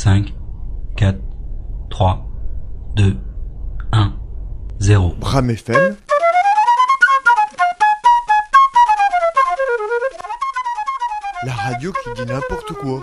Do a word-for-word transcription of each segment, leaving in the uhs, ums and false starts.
cinq, quatre, trois, deux, un, zéro. Bram F M. La radio qui dit n'importe quoi.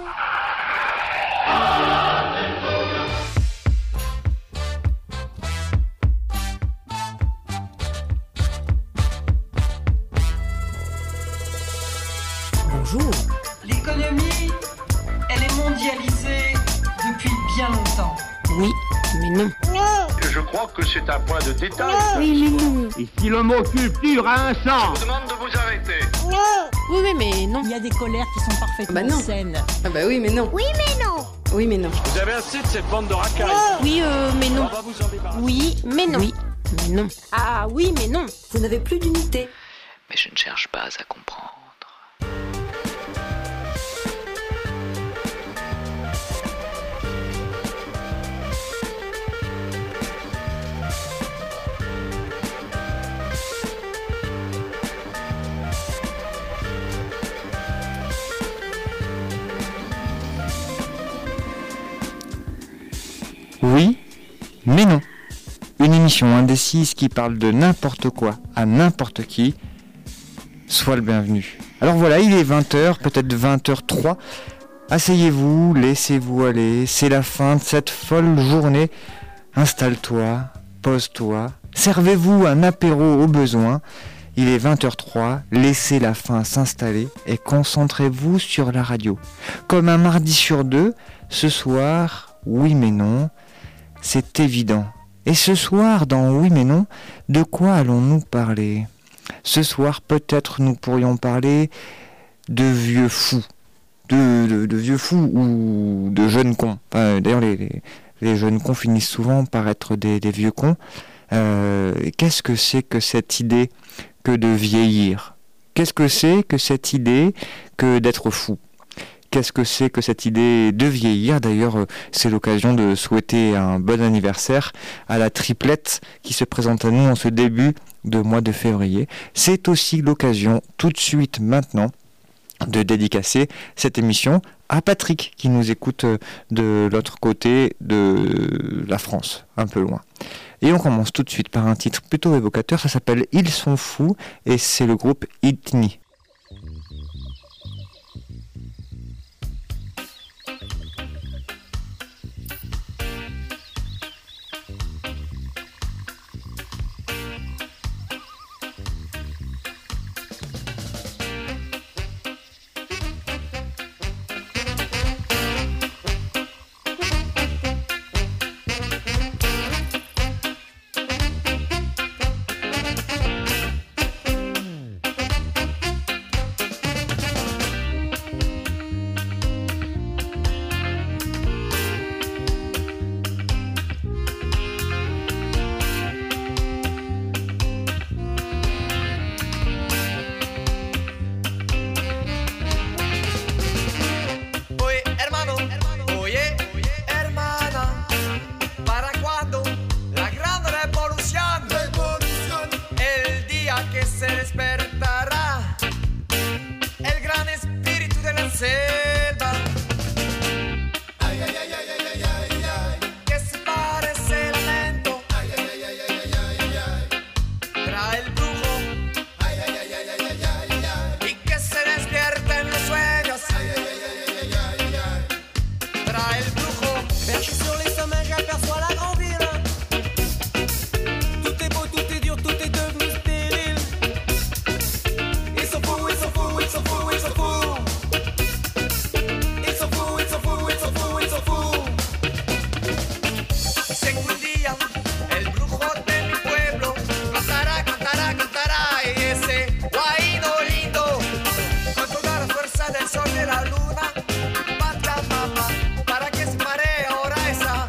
Bonjour. L'économie, elle est mondialisée depuis bien longtemps. Oui, mais non. Je crois que c'est un point de détail. Oui, mais non. Et si le mot culture a un Je sens, vous demande de vous arrêter. Oui, oui, mais non. Il y a des colères qui sont parfaitement Ah bah non. saines. Ah bah oui, mais non. Oui, mais non. Oui, mais non. Vous avez assez de cette bande de racailles. Oui, euh, mais non. On va vous en débarrasser. Oui, mais non. Oui, mais non. Ah oui, mais non. Vous n'avez plus d'unité. Mais je ne cherche pas à comprendre. Oui, mais non. Une émission indécise qui parle de n'importe quoi à n'importe qui. Sois le bienvenu. Alors voilà, il est vingt heures, peut-être vingt heures trois. Asseyez-vous, laissez-vous aller. C'est la fin de cette folle journée. Installe-toi, pose-toi. Servez-vous un apéro au besoin. Il est vingt heures trois, laissez la faim s'installer et concentrez-vous sur la radio. Comme un mardi sur deux, ce soir, oui mais non, c'est évident. Et ce soir, dans Oui mais non, de quoi allons-nous parler ? Ce soir, peut-être nous pourrions parler de vieux fous. De, de, de vieux fous ou de jeunes cons. Enfin, d'ailleurs, les, les, les jeunes cons finissent souvent par être des, des vieux cons. Euh, qu'est-ce que c'est que cette idée que de vieillir ? Qu'est-ce que c'est que cette idée que d'être fou ? Qu'est-ce que c'est que cette idée de vieillir ? D'ailleurs, c'est l'occasion de souhaiter un bon anniversaire à la triplette qui se présente à nous en ce début de mois de février. C'est aussi l'occasion, tout de suite maintenant, de dédicacer cette émission à Patrick qui nous écoute de l'autre côté de la France, un peu loin. Et on commence tout de suite par un titre plutôt évocateur, ça s'appelle Ils sont fous et c'est le groupe Itni. Del sol de la luna, batte a mamma, para que se marea ahora esa.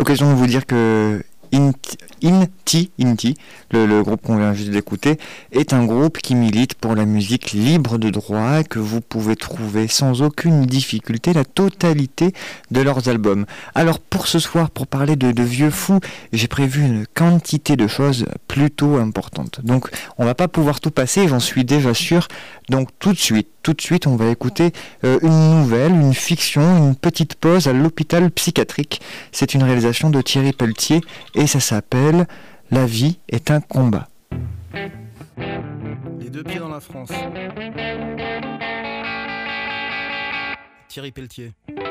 l'occasion de vous dire que Inti, Inti, Inti le, le groupe qu'on vient juste d'écouter, est un groupe qui milite pour la musique libre de droit, que vous pouvez trouver sans aucune difficulté la totalité de leurs albums. Alors pour ce soir, pour parler de, de Vieux Fous, j'ai prévu une quantité de choses plutôt importantes. Donc on va pas pouvoir tout passer, j'en suis déjà sûr. Donc tout de suite, tout de suite, on va écouter euh, une nouvelle, une fiction, une petite pause à l'hôpital psychiatrique. C'est une réalisation de Thierry Pelletier et ça s'appelle « La vie est un combat ». Les deux pieds dans la France. Thierry Pelletier.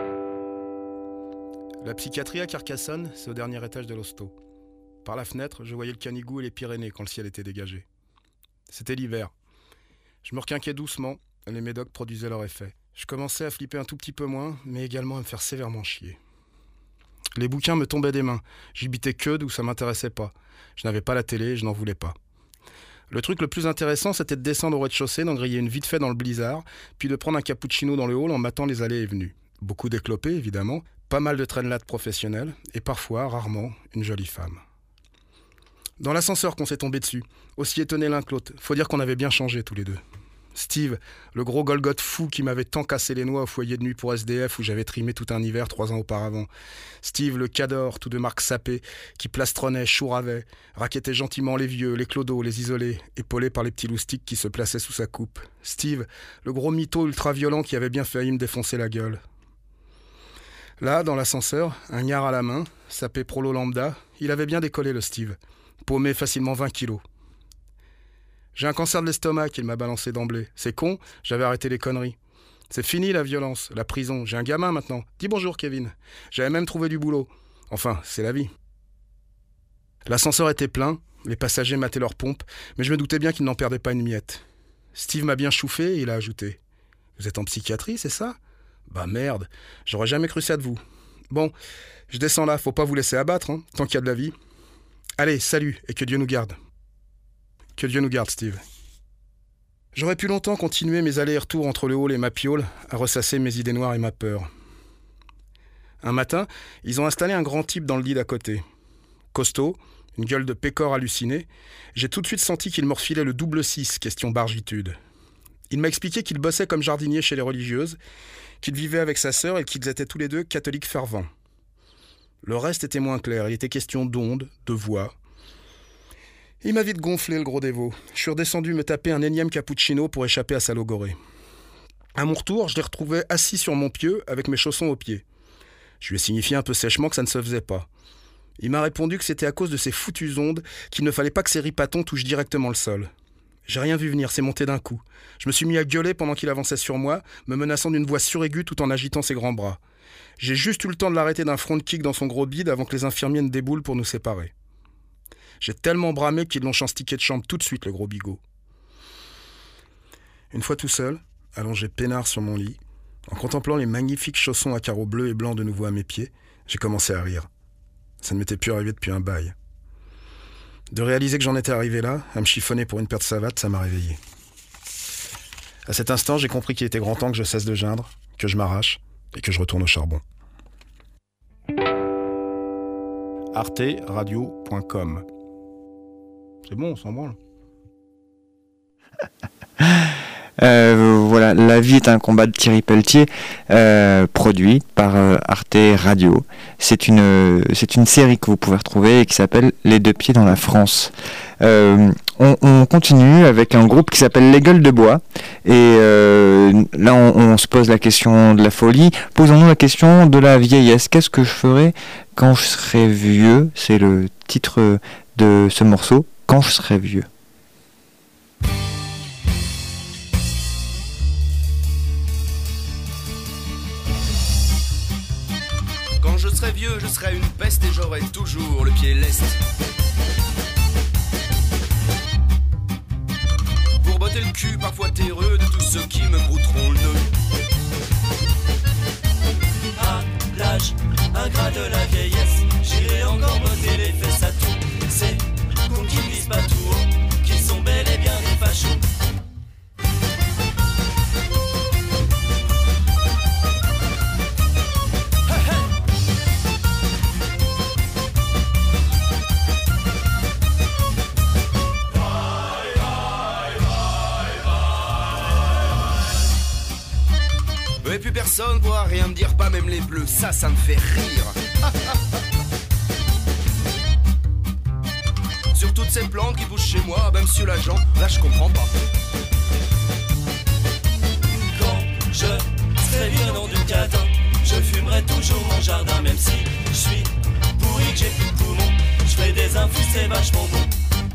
La psychiatrie à Carcassonne, c'est au dernier étage de l'hosto. Par la fenêtre, je voyais le Canigou et les Pyrénées quand le ciel était dégagé. C'était l'hiver. Je me requinquais doucement, et les médocs produisaient leur effet. Je commençais à flipper un tout petit peu moins, mais également à me faire sévèrement chier. Les bouquins me tombaient des mains. J'y bitais que d'où ça m'intéressait pas. Je n'avais pas la télé et je n'en voulais pas. Le truc le plus intéressant, c'était de descendre au rez-de-chaussée, d'en griller une vite fait dans le blizzard, puis de prendre un cappuccino dans le hall en matant les allées et venues. Beaucoup d'éclopés, évidemment, pas mal de traînelades professionnelles, et parfois, rarement, une jolie femme. Dans l'ascenseur qu'on s'est tombé dessus, aussi étonnés l'un que l'autre, faut dire qu'on avait bien changé tous les deux. Steve, le gros Golgoth fou qui m'avait tant cassé les noix au foyer de nuit pour S D F où j'avais trimé tout un hiver trois ans auparavant. Steve, le cador, tout de marque sapée, qui plastronnait, chouravait, raquettait gentiment les vieux, les clodos, les isolés, épaulé par les petits loustiques qui se plaçaient sous sa coupe. Steve, le gros mytho ultra-violent qui avait bien failli me défoncer la gueule. Là, dans l'ascenseur, un gnard à la main, sapé prolo lambda, il avait bien décollé le Steve, paumé facilement vingt kilos. J'ai un cancer de l'estomac, il m'a balancé d'emblée. C'est con, j'avais arrêté les conneries. C'est fini la violence, la prison. J'ai un gamin maintenant. Dis bonjour Kevin. J'avais même trouvé du boulot. Enfin, c'est la vie. L'ascenseur était plein, les passagers mataient leurs pompes, mais je me doutais bien qu'ils n'en perdaient pas une miette. Steve m'a bien chouffé et il a ajouté. Vous êtes en psychiatrie, c'est ça? Bah merde, j'aurais jamais cru ça de vous. Bon, je descends là, faut pas vous laisser abattre, hein, tant qu'il y a de la vie. Allez, salut, et que Dieu nous garde. Que Dieu nous garde, Steve. J'aurais pu longtemps continuer mes allers-retours entre le hall et ma piole, à ressasser mes idées noires et ma peur. Un matin, ils ont installé un grand type dans le lit d'à côté. Costaud, une gueule de pécore hallucinée, j'ai tout de suite senti qu'il me refilait le double six, question bargitude. Il m'a expliqué qu'il bossait comme jardinier chez les religieuses, qu'il vivait avec sa sœur et qu'ils étaient tous les deux catholiques fervents. Le reste était moins clair, il était question d'ondes, de voix. Il m'a vite gonflé, le gros dévot. Je suis redescendu me taper un énième cappuccino pour échapper à sa logorée. À mon retour, je l'ai retrouvé assis sur mon pieu avec mes chaussons aux pieds. Je lui ai signifié un peu sèchement que ça ne se faisait pas. Il m'a répondu que c'était à cause de ces foutues ondes qu'il ne fallait pas que ces ripatons touchent directement le sol. J'ai rien vu venir, c'est monté d'un coup. Je me suis mis à gueuler pendant qu'il avançait sur moi, me menaçant d'une voix suraiguë tout en agitant ses grands bras. J'ai juste eu le temps de l'arrêter d'un front kick dans son gros bide avant que les infirmiers ne déboulent pour nous séparer. J'ai tellement bramé qu'ils l'ont chanstiqué de chambre tout de suite, le gros bigot. Une fois tout seul, allongé peinard sur mon lit, en contemplant les magnifiques chaussons à carreaux bleus et blancs de nouveau à mes pieds, j'ai commencé à rire. Ça ne m'était plus arrivé depuis un bail. De réaliser que j'en étais arrivé là, à me chiffonner pour une paire de savates, ça m'a réveillé. À cet instant, j'ai compris qu'il était grand temps que je cesse de geindre, que je m'arrache et que je retourne au charbon. arte radio point com. C'est bon, on s'en branle. Euh, voilà, La vie est un combat de Thierry Pelletier, euh, produit par euh, Arte Radio. C'est une, euh, c'est une série que vous pouvez retrouver et qui s'appelle Les deux pieds dans la France. Euh, on, on continue avec un groupe qui s'appelle Les Gueules de Bois. Et euh, là, on, on se pose la question de la folie. Posons-nous la question de la vieillesse. Qu'est-ce que je ferai quand je serai vieux? C'est le titre de ce morceau. Quand je serai vieux. Quand je serai vieux, je serai une peste et j'aurai toujours le pied leste. Pour botter le cul parfois terreux de tous ceux qui me brouteront le nœud. À l'âge ingrat de la vieillesse, j'irai encore botter les fesses à tout. C'est qu'on qui ne vise pas tout haut, qui sont bel et bien des fachos. même les bleus, ça, ça me fait rire. Sur toutes ces plantes qui poussent chez moi, ben monsieur l'agent, là je comprends pas. Quand je serai bien dans du catin, je fumerai toujours mon jardin, même si je suis pourri, que j'ai plus de poumons. Je fais des infus, c'est vachement bon.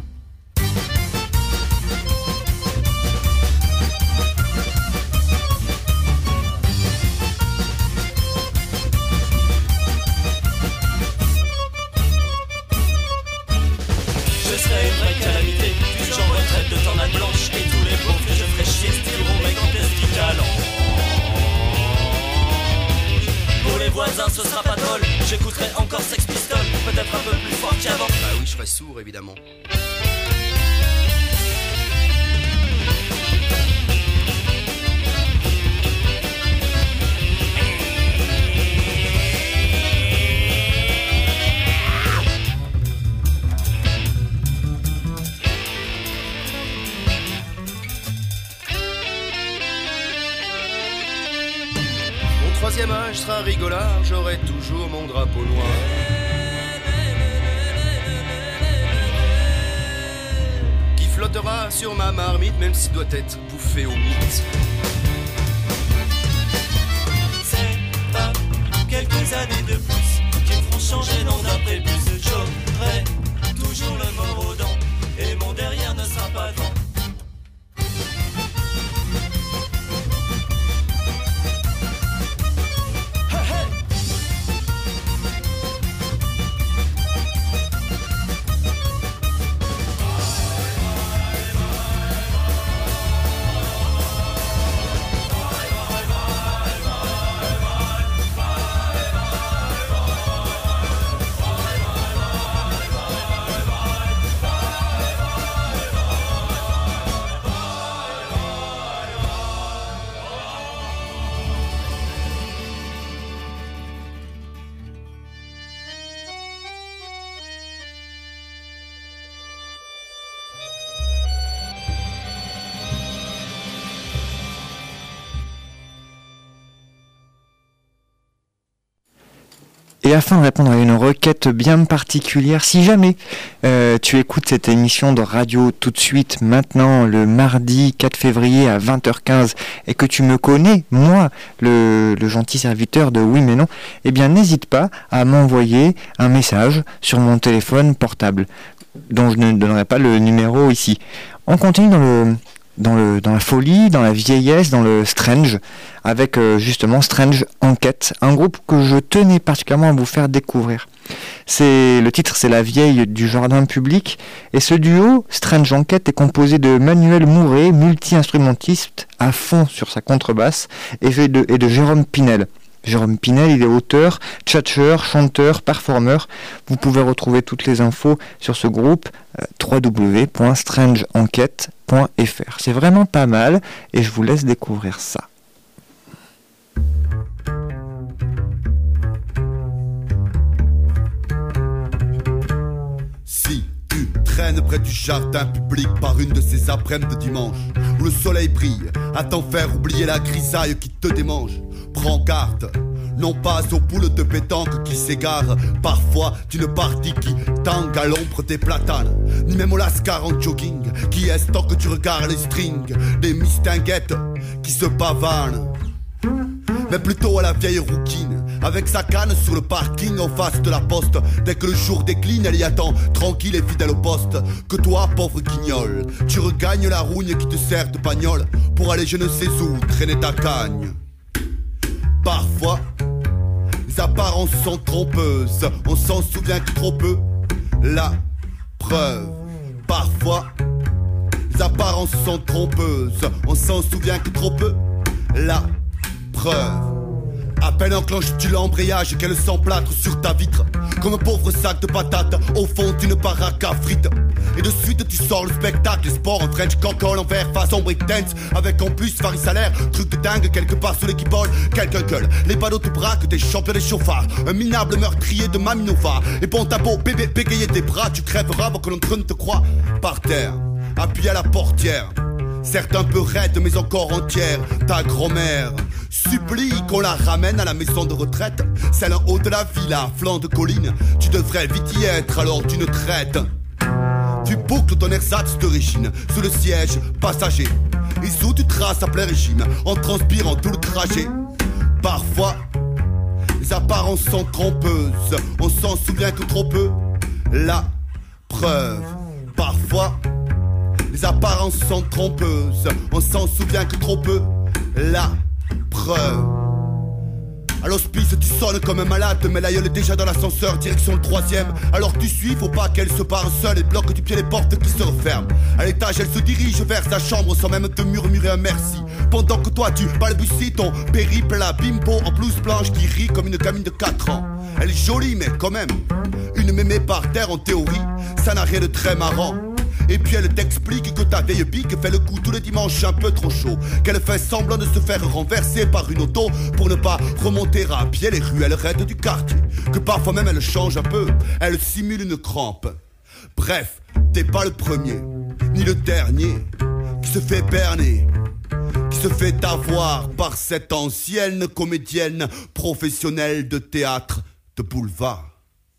Je serai une vraie calamité, puis j'en retraite de tornade blanche. Et tous les pauvres que je ferai chier se diront, mais quand est-ce qu'il calange? Pour les voisins ce sera pas drôle, j'écouterai encore Sex Pistols, peut-être un peu plus fort qu'avant. Bah oui, je serai sourd évidemment. Troisième âge sera rigolard, j'aurai toujours mon drapeau noir. Qui flottera sur ma marmite, même s'il doit être bouffé au mythe. C'est pas quelques années de plus qui me feront changer nom d'après plus. J'aurai toujours le mort aux dents et mon derrière ne sera pas devant. Et afin de répondre à une requête bien particulière, si jamais euh, tu écoutes cette émission de radio tout de suite, maintenant, le mardi quatre février à vingt heures quinze, et que tu me connais, moi, le, le gentil serviteur de Oui mais non, eh bien n'hésite pas à m'envoyer un message sur mon téléphone portable, dont je ne donnerai pas le numéro ici. On continue dans le... Dans, le, dans la folie, dans la vieillesse, dans le strange, avec euh, justement Strange Enquête, un groupe que je tenais particulièrement à vous faire découvrir. C'est, le titre c'est La vieille du jardin public, et ce duo, Strange Enquête, est composé de Manuel Mouret, multi-instrumentiste à fond sur sa contrebasse, et de, et de Jérôme Pinel. Jérôme Pinel, il est auteur, tchatcheur, chanteur, performeur. Vous pouvez retrouver toutes les infos sur ce groupe euh, w w w point strange enquête point f r. C'est vraiment pas mal et je vous laisse découvrir ça. Si tu traînes près du jardin public par une de ces après-midi de dimanche où le soleil brille à t'en faire oublier la grisaille qui te démange, prends garde, non pas aux boules de pétanque qui s'égarent parfois d'une partie qui tangue à l'ombre des platanes, ni même au lascar en jogging qui est tant que tu regardes les strings des mistinguettes qui se pavanent, mais plutôt à la vieille rouquine avec sa canne sur le parking en face de la poste. Dès que le jour décline, elle y attend, tranquille et fidèle au poste. Que toi, pauvre guignol, tu regagnes la rougne qui te sert de bagnole pour aller je ne sais où traîner ta cagne. Parfois, les apparences sont trompeuses, on s'en souvient que trop peu. La preuve, parfois, les apparences sont trompeuses, on s'en souvient que trop peu. La preuve. À peine enclenches-tu l'embrayage qu'elle s'emplâtre sur ta vitre comme un pauvre sac de patates au fond d'une baraque à frites. Et de suite tu sors le spectacle, sport en French cancol en vert façon breakdance, avec en plus Faris salaire, truc de dingue quelque part sous l'équipole. Quelqu'un gueule, les badauds te braquent, des champions des chauffards, un minable meurtrier de Maminova. Et bon t'as beau bébé bégayer tes bras, tu crèveras avant que l'on ne te croie. Par terre, appuyé à la portière, certes un peu raide mais encore entière, ta grand-mère supplie qu'on la ramène à la maison de retraite. Celle en haut de la villa, flanc de colline. Tu devrais vite y être alors tu ne traites. Tu boucles ton ersatz d'origine sous le siège passager. Et sous tu traces à plein régime en transpirant tout le trajet. Parfois, les apparences sont trompeuses. On s'en souvient que trop peu. La preuve. Parfois, les apparences sont trompeuses. On s'en souvient que trop peu. La preuve. À l'hospice tu sonnes comme un malade, mais l'aïeul est déjà dans l'ascenseur, direction le troisième. Alors tu suis, faut pas qu'elle se barre seule et bloque du pied les portes qui se referment. À l'étage elle se dirige vers sa chambre sans même te murmurer un merci. Pendant que toi tu balbuties ton périple à bimbo en blouse blanche qui rit comme une gamine de quatre ans. Elle est jolie mais quand même, une mémé par terre en théorie, ça n'a rien de très marrant. Et puis elle t'explique que ta vieille pique fait le coup tous les dimanches un peu trop chaud. Qu'elle fait semblant de se faire renverser par une auto pour ne pas remonter à pied les ruelles raides du quartier. Que parfois même elle change un peu, elle simule une crampe. Bref, t'es pas le premier, ni le dernier, qui se fait berner, qui se fait avoir par cette ancienne comédienne professionnelle de théâtre de boulevard.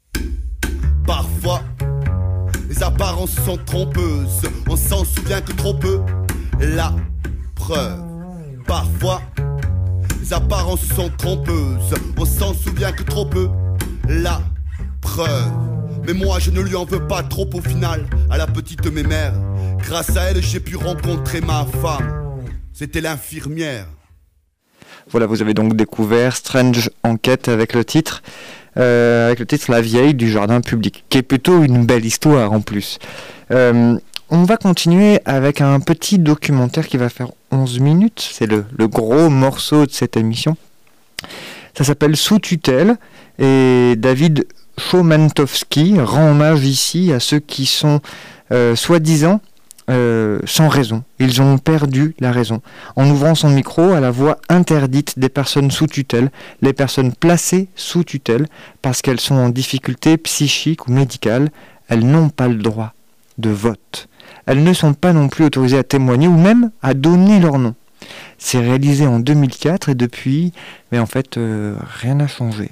Parfois, les apparences sont trompeuses, on s'en souvient que trop peu. La preuve. Parfois, les apparences sont trompeuses, on s'en souvient que trop peu. La preuve. Mais moi je ne lui en veux pas trop au final, à la petite mémère. Grâce à elle j'ai pu rencontrer ma femme. C'était l'infirmière. Voilà, vous avez donc découvert Strange Enquête avec le titre euh, avec le titre La vieille du jardin public, qui est plutôt une belle histoire en plus. Euh, on va continuer avec un petit documentaire qui va faire onze minutes, c'est le, le gros morceau de cette émission. Ça s'appelle Sous tutelle et David Chomentowski rend hommage ici à ceux qui sont euh, soi-disant Euh, sans raison. Ils ont perdu la raison. En ouvrant son micro à la voix interdite des personnes sous tutelle, les personnes placées sous tutelle, parce qu'elles sont en difficulté psychique ou médicale, elles n'ont pas le droit de vote. Elles ne sont pas non plus autorisées à témoigner ou même à donner leur nom. C'est réalisé en deux mille quatre et depuis, mais en fait, euh, rien n'a changé.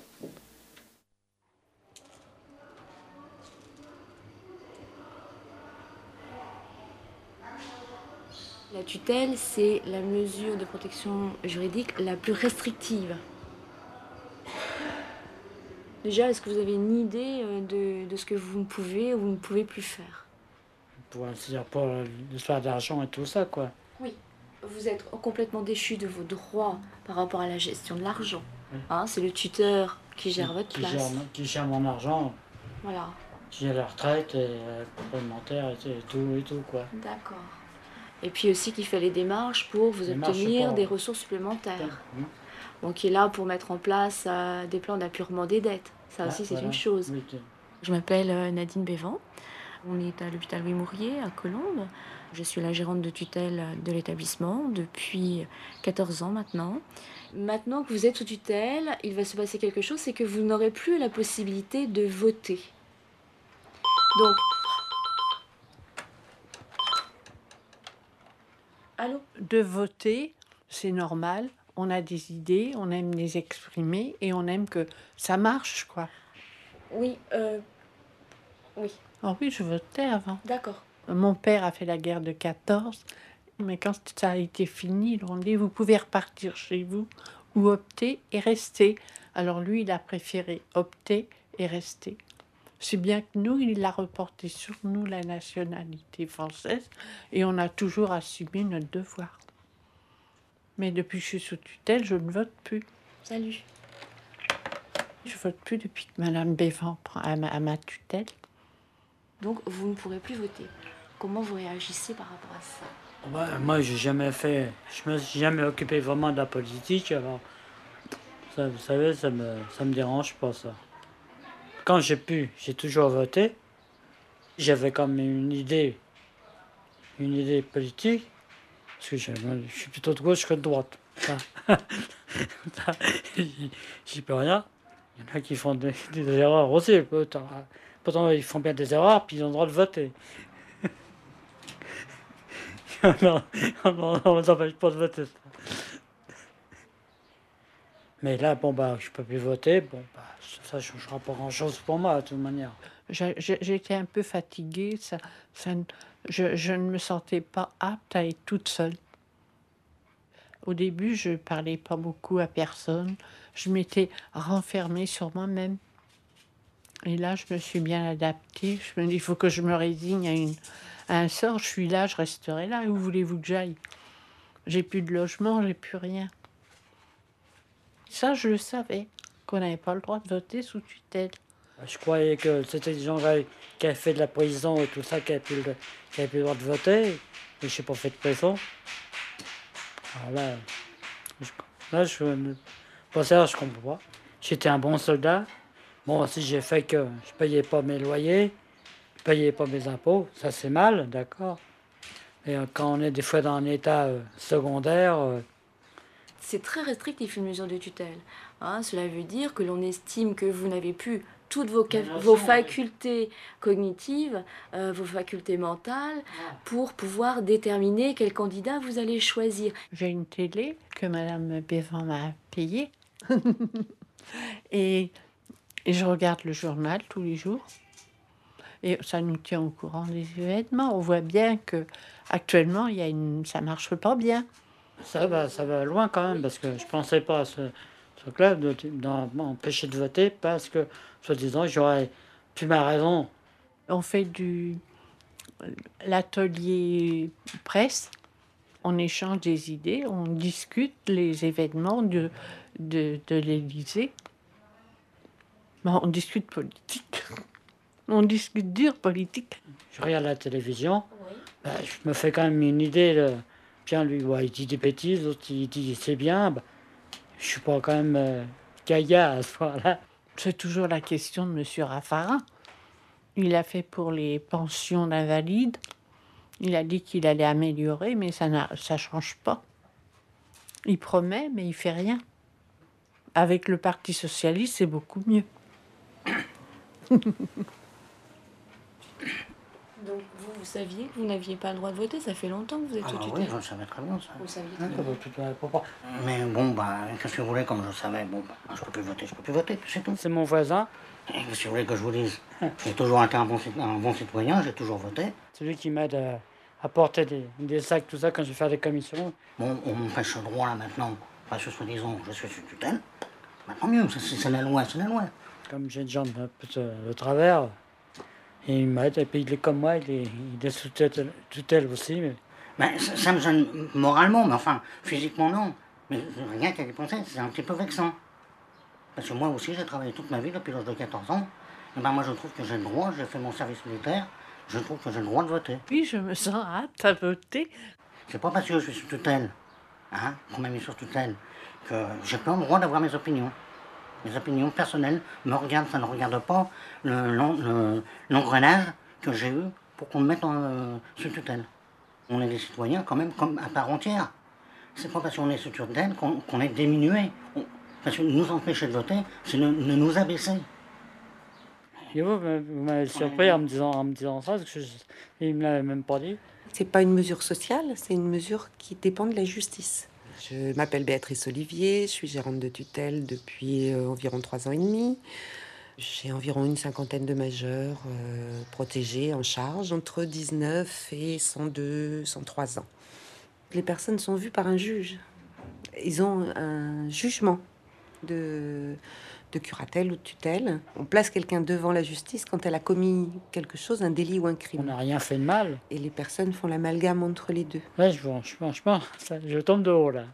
La tutelle, c'est la mesure de protection juridique la plus restrictive. Déjà, est-ce que vous avez une idée de, de ce que vous ne pouvez ou vous ne pouvez plus faire? C'est-à-dire pour l'histoire d'argent et tout ça, quoi. Oui, vous êtes complètement déchu de vos droits par rapport à la gestion de l'argent. Oui. Hein, c'est le tuteur qui gère votre qui place. Gère, qui gère mon argent. Voilà. Qui gère la retraite, et la complémentaire et tout, et tout, quoi. D'accord. Et puis aussi qui fait les démarches pour vous les obtenir pour... des ressources supplémentaires. Mmh. Donc qui est là pour mettre en place euh, des plans d'appurement des dettes. Ça ah, aussi c'est voilà. Une chose. Oui, okay. Je m'appelle euh, Nadine Bévan. On est à l'hôpital Louis Mourier à Colombes. Je suis la gérante de tutelle de l'établissement depuis quatorze ans maintenant. Maintenant que vous êtes sous tutelle, il va se passer quelque chose, c'est que vous n'aurez plus la possibilité de voter. Donc... Allô ? De voter, c'est normal. On a des idées, on aime les exprimer et on aime que ça marche, quoi. Oui, euh... oui. Oh oui, je votais avant. D'accord. Mon père a fait la guerre de quatorze, mais quand ça a été fini, ils ont dit, vous pouvez repartir chez vous ou opter et rester. Alors lui, il a préféré opter et rester. C'est bien que nous, il a reporté sur nous la nationalité française et on a toujours assumé notre devoir. Mais depuis que je suis sous tutelle, je ne vote plus. Salut. Je vote plus depuis que Madame Bévan prend à ma, à ma tutelle. Donc, vous ne pourrez plus voter. Comment vous réagissez par rapport à ça? Ouais, moi, j'ai jamais fait... Je me suis jamais occupé vraiment de la politique, alors... Ça, vous savez, ça me, ça me dérange pas, ça. Quand j'ai pu, j'ai toujours voté. J'avais quand même une idée, une idée politique, parce que je, je suis plutôt de gauche que de droite. J'y peux rien. Il y en a qui font des, des erreurs aussi. Pourtant, pourtant, ils font bien des erreurs, puis ils ont le droit de voter. non, non, on ne s'empêche pas de voter. Mais là, bon, bah, je peux plus voter. Bon, bah, ça ne changera pas grand-chose pour moi, de toute manière. J'étais un peu fatiguée. Ça, ça, je, je ne me sentais pas apte à être toute seule. Au début, je ne parlais pas beaucoup à personne. Je m'étais renfermée sur moi-même. Et là, je me suis bien adaptée. Je me dis, il faut que je me résigne à, une, à un sort. Je suis là, je resterai là. Où voulez-vous que j'aille? J'ai plus de logement, j'ai plus rien. Ça, je le savais, qu'on n'avait pas le droit de voter sous tutelle. Je croyais que c'était des gens qui avaient fait de la prison et tout ça, qui n'avaient plus, plus le droit de voter. Mais je n'ai pas fait de prison. Alors là, je, là, je, pour ça, je comprends pas. J'étais un bon soldat. Bon, si j'ai fait que je ne payais pas mes loyers, je ne payais pas mes impôts, ça c'est mal, d'accord. Et euh, quand on est des fois dans un état euh, secondaire... Euh, c'est très restrictif une mesure de tutelle. Hein, cela veut dire que l'on estime que vous n'avez plus toutes vos, vos facultés cognitives, euh, vos facultés mentales, pour pouvoir déterminer quel candidat vous allez choisir. J'ai une télé que Madame Bévan m'a payée. et, et je regarde le journal tous les jours. Et ça nous tient au courant des événements. On voit bien que actuellement, il y a une, ça marche pas bien. Ça va, ça va loin quand même, parce que je pensais pas à ce truc-là, d'empêcher de voter, parce que, soi-disant, j'aurais plus ma raison. On fait du l'atelier presse, on échange des idées, on discute les événements de, de, de l'Élysée. Bon, on discute politique. On discute dur politique. Je regarde la télévision, oui. Ben, je me fais quand même une idée. De... Tiens, lui, ouais, il dit des bêtises, l'autre, il dit c'est bien. Ben, je suis pas quand même euh, gaga à ce point-là. C'est toujours la question de M. Raffarin. Il a fait pour les pensions d'invalides. Il a dit qu'il allait améliorer, mais ça ne change pas. Il promet, mais il fait rien. Avec le Parti socialiste, c'est beaucoup mieux. Donc vous, vous saviez que vous n'aviez pas le droit de voter? Ça fait longtemps que vous êtes ah sous bah tutelle. Oui, je savais très bien ça. Vous saviez très bien. Mais bon, bah, qu'est-ce que vous voulez, comme je savais, bon, bah, je peux plus voter, je peux plus voter, c'est tout. C'est mon voisin. Qu'est-ce que vous voulez que je vous dise? J'ai toujours été un bon, un bon citoyen, j'ai toujours voté. C'est lui qui m'aide à, à porter des, des sacs, tout ça, quand je vais faire des commissions. Bon, on m'empêche le droit, là, maintenant, parce que, soi-disant, je suis sous tutelle. Maintenant, mieux, c'est la loi, c'est la loi. Comme j'ai une jambe un peu de, de travers, et il m'aide, et puis il est comme moi, il est, il est sous tutelle, tutelle aussi. Mais... Ben, ça, ça me gêne moralement, mais enfin, physiquement non. Mais rien qu'à y penser, c'est un petit peu vexant. Parce que moi aussi, j'ai travaillé toute ma vie depuis l'âge de quatorze ans. Et ben moi, je trouve que j'ai le droit, j'ai fait mon service militaire, je trouve que j'ai le droit de voter. Oui, je me sens apte à voter. C'est pas parce que je suis sous tutelle, hein, qu'on m'a mis sur tutelle, que j'ai pas le droit d'avoir mes opinions. Mes opinions personnelles me regardent, ça ne regarde pas l'engrenage que j'ai eu pour qu'on me mette en, euh, sous tutelle. On est des citoyens quand même comme à part entière. C'est pas parce qu'on est sous tutelle qu'on qu'on est diminué. On, parce que nous empêcher de voter, c'est de, de nous abaisser. Et vous, vous m'avez surpris en me disant, en me disant ça, parce que je, il ne me l'avait même pas dit. C'est pas une mesure sociale, c'est une mesure qui dépend de la justice. Je m'appelle Béatrice Olivier, je suis gérante de tutelle depuis euh, environ trois ans et demi. J'ai environ une cinquantaine de majeurs euh, protégés en charge, entre dix-neuf et cent deux, cent trois ans. Les personnes sont vues par un juge. Ils ont un jugement de, de curatelle ou de tutelle. On place quelqu'un devant la justice quand elle a commis quelque chose, un délit ou un crime. On n'a rien fait de mal. Et les personnes font l'amalgame entre les deux. Ouais, je pense, je pense, je tombe de haut là.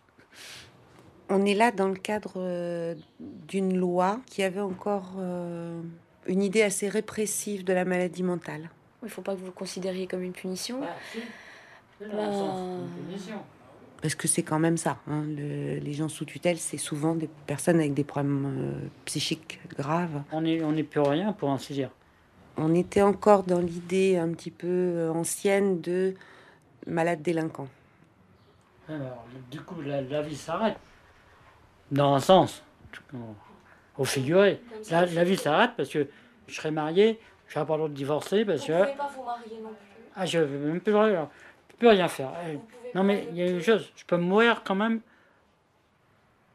On est là dans le cadre euh, d'une loi qui avait encore euh, une idée assez répressive de la maladie mentale. Il ne faut pas que vous le considériez comme une punition. Bah, si. C'est dans bah... le sens d'une punition. Parce que c'est quand même ça. Hein. Le, les gens sous tutelle, c'est souvent des personnes avec des problèmes euh, psychiques graves. On n'est on est plus rien, pour ainsi dire. On était encore dans l'idée un petit peu euh, ancienne de malade délinquant. Alors, du coup, la, la vie s'arrête. Dans un sens, au figuré. La, la vie s'arrête parce que je serai marié, je n'aurai pas le droit de divorcer parce que... Vous ne pouvez pas vous marier non plus. Ah, je ne peux même plus rien, je peux rien faire. Non mais il y a une chose, je peux mourir quand même.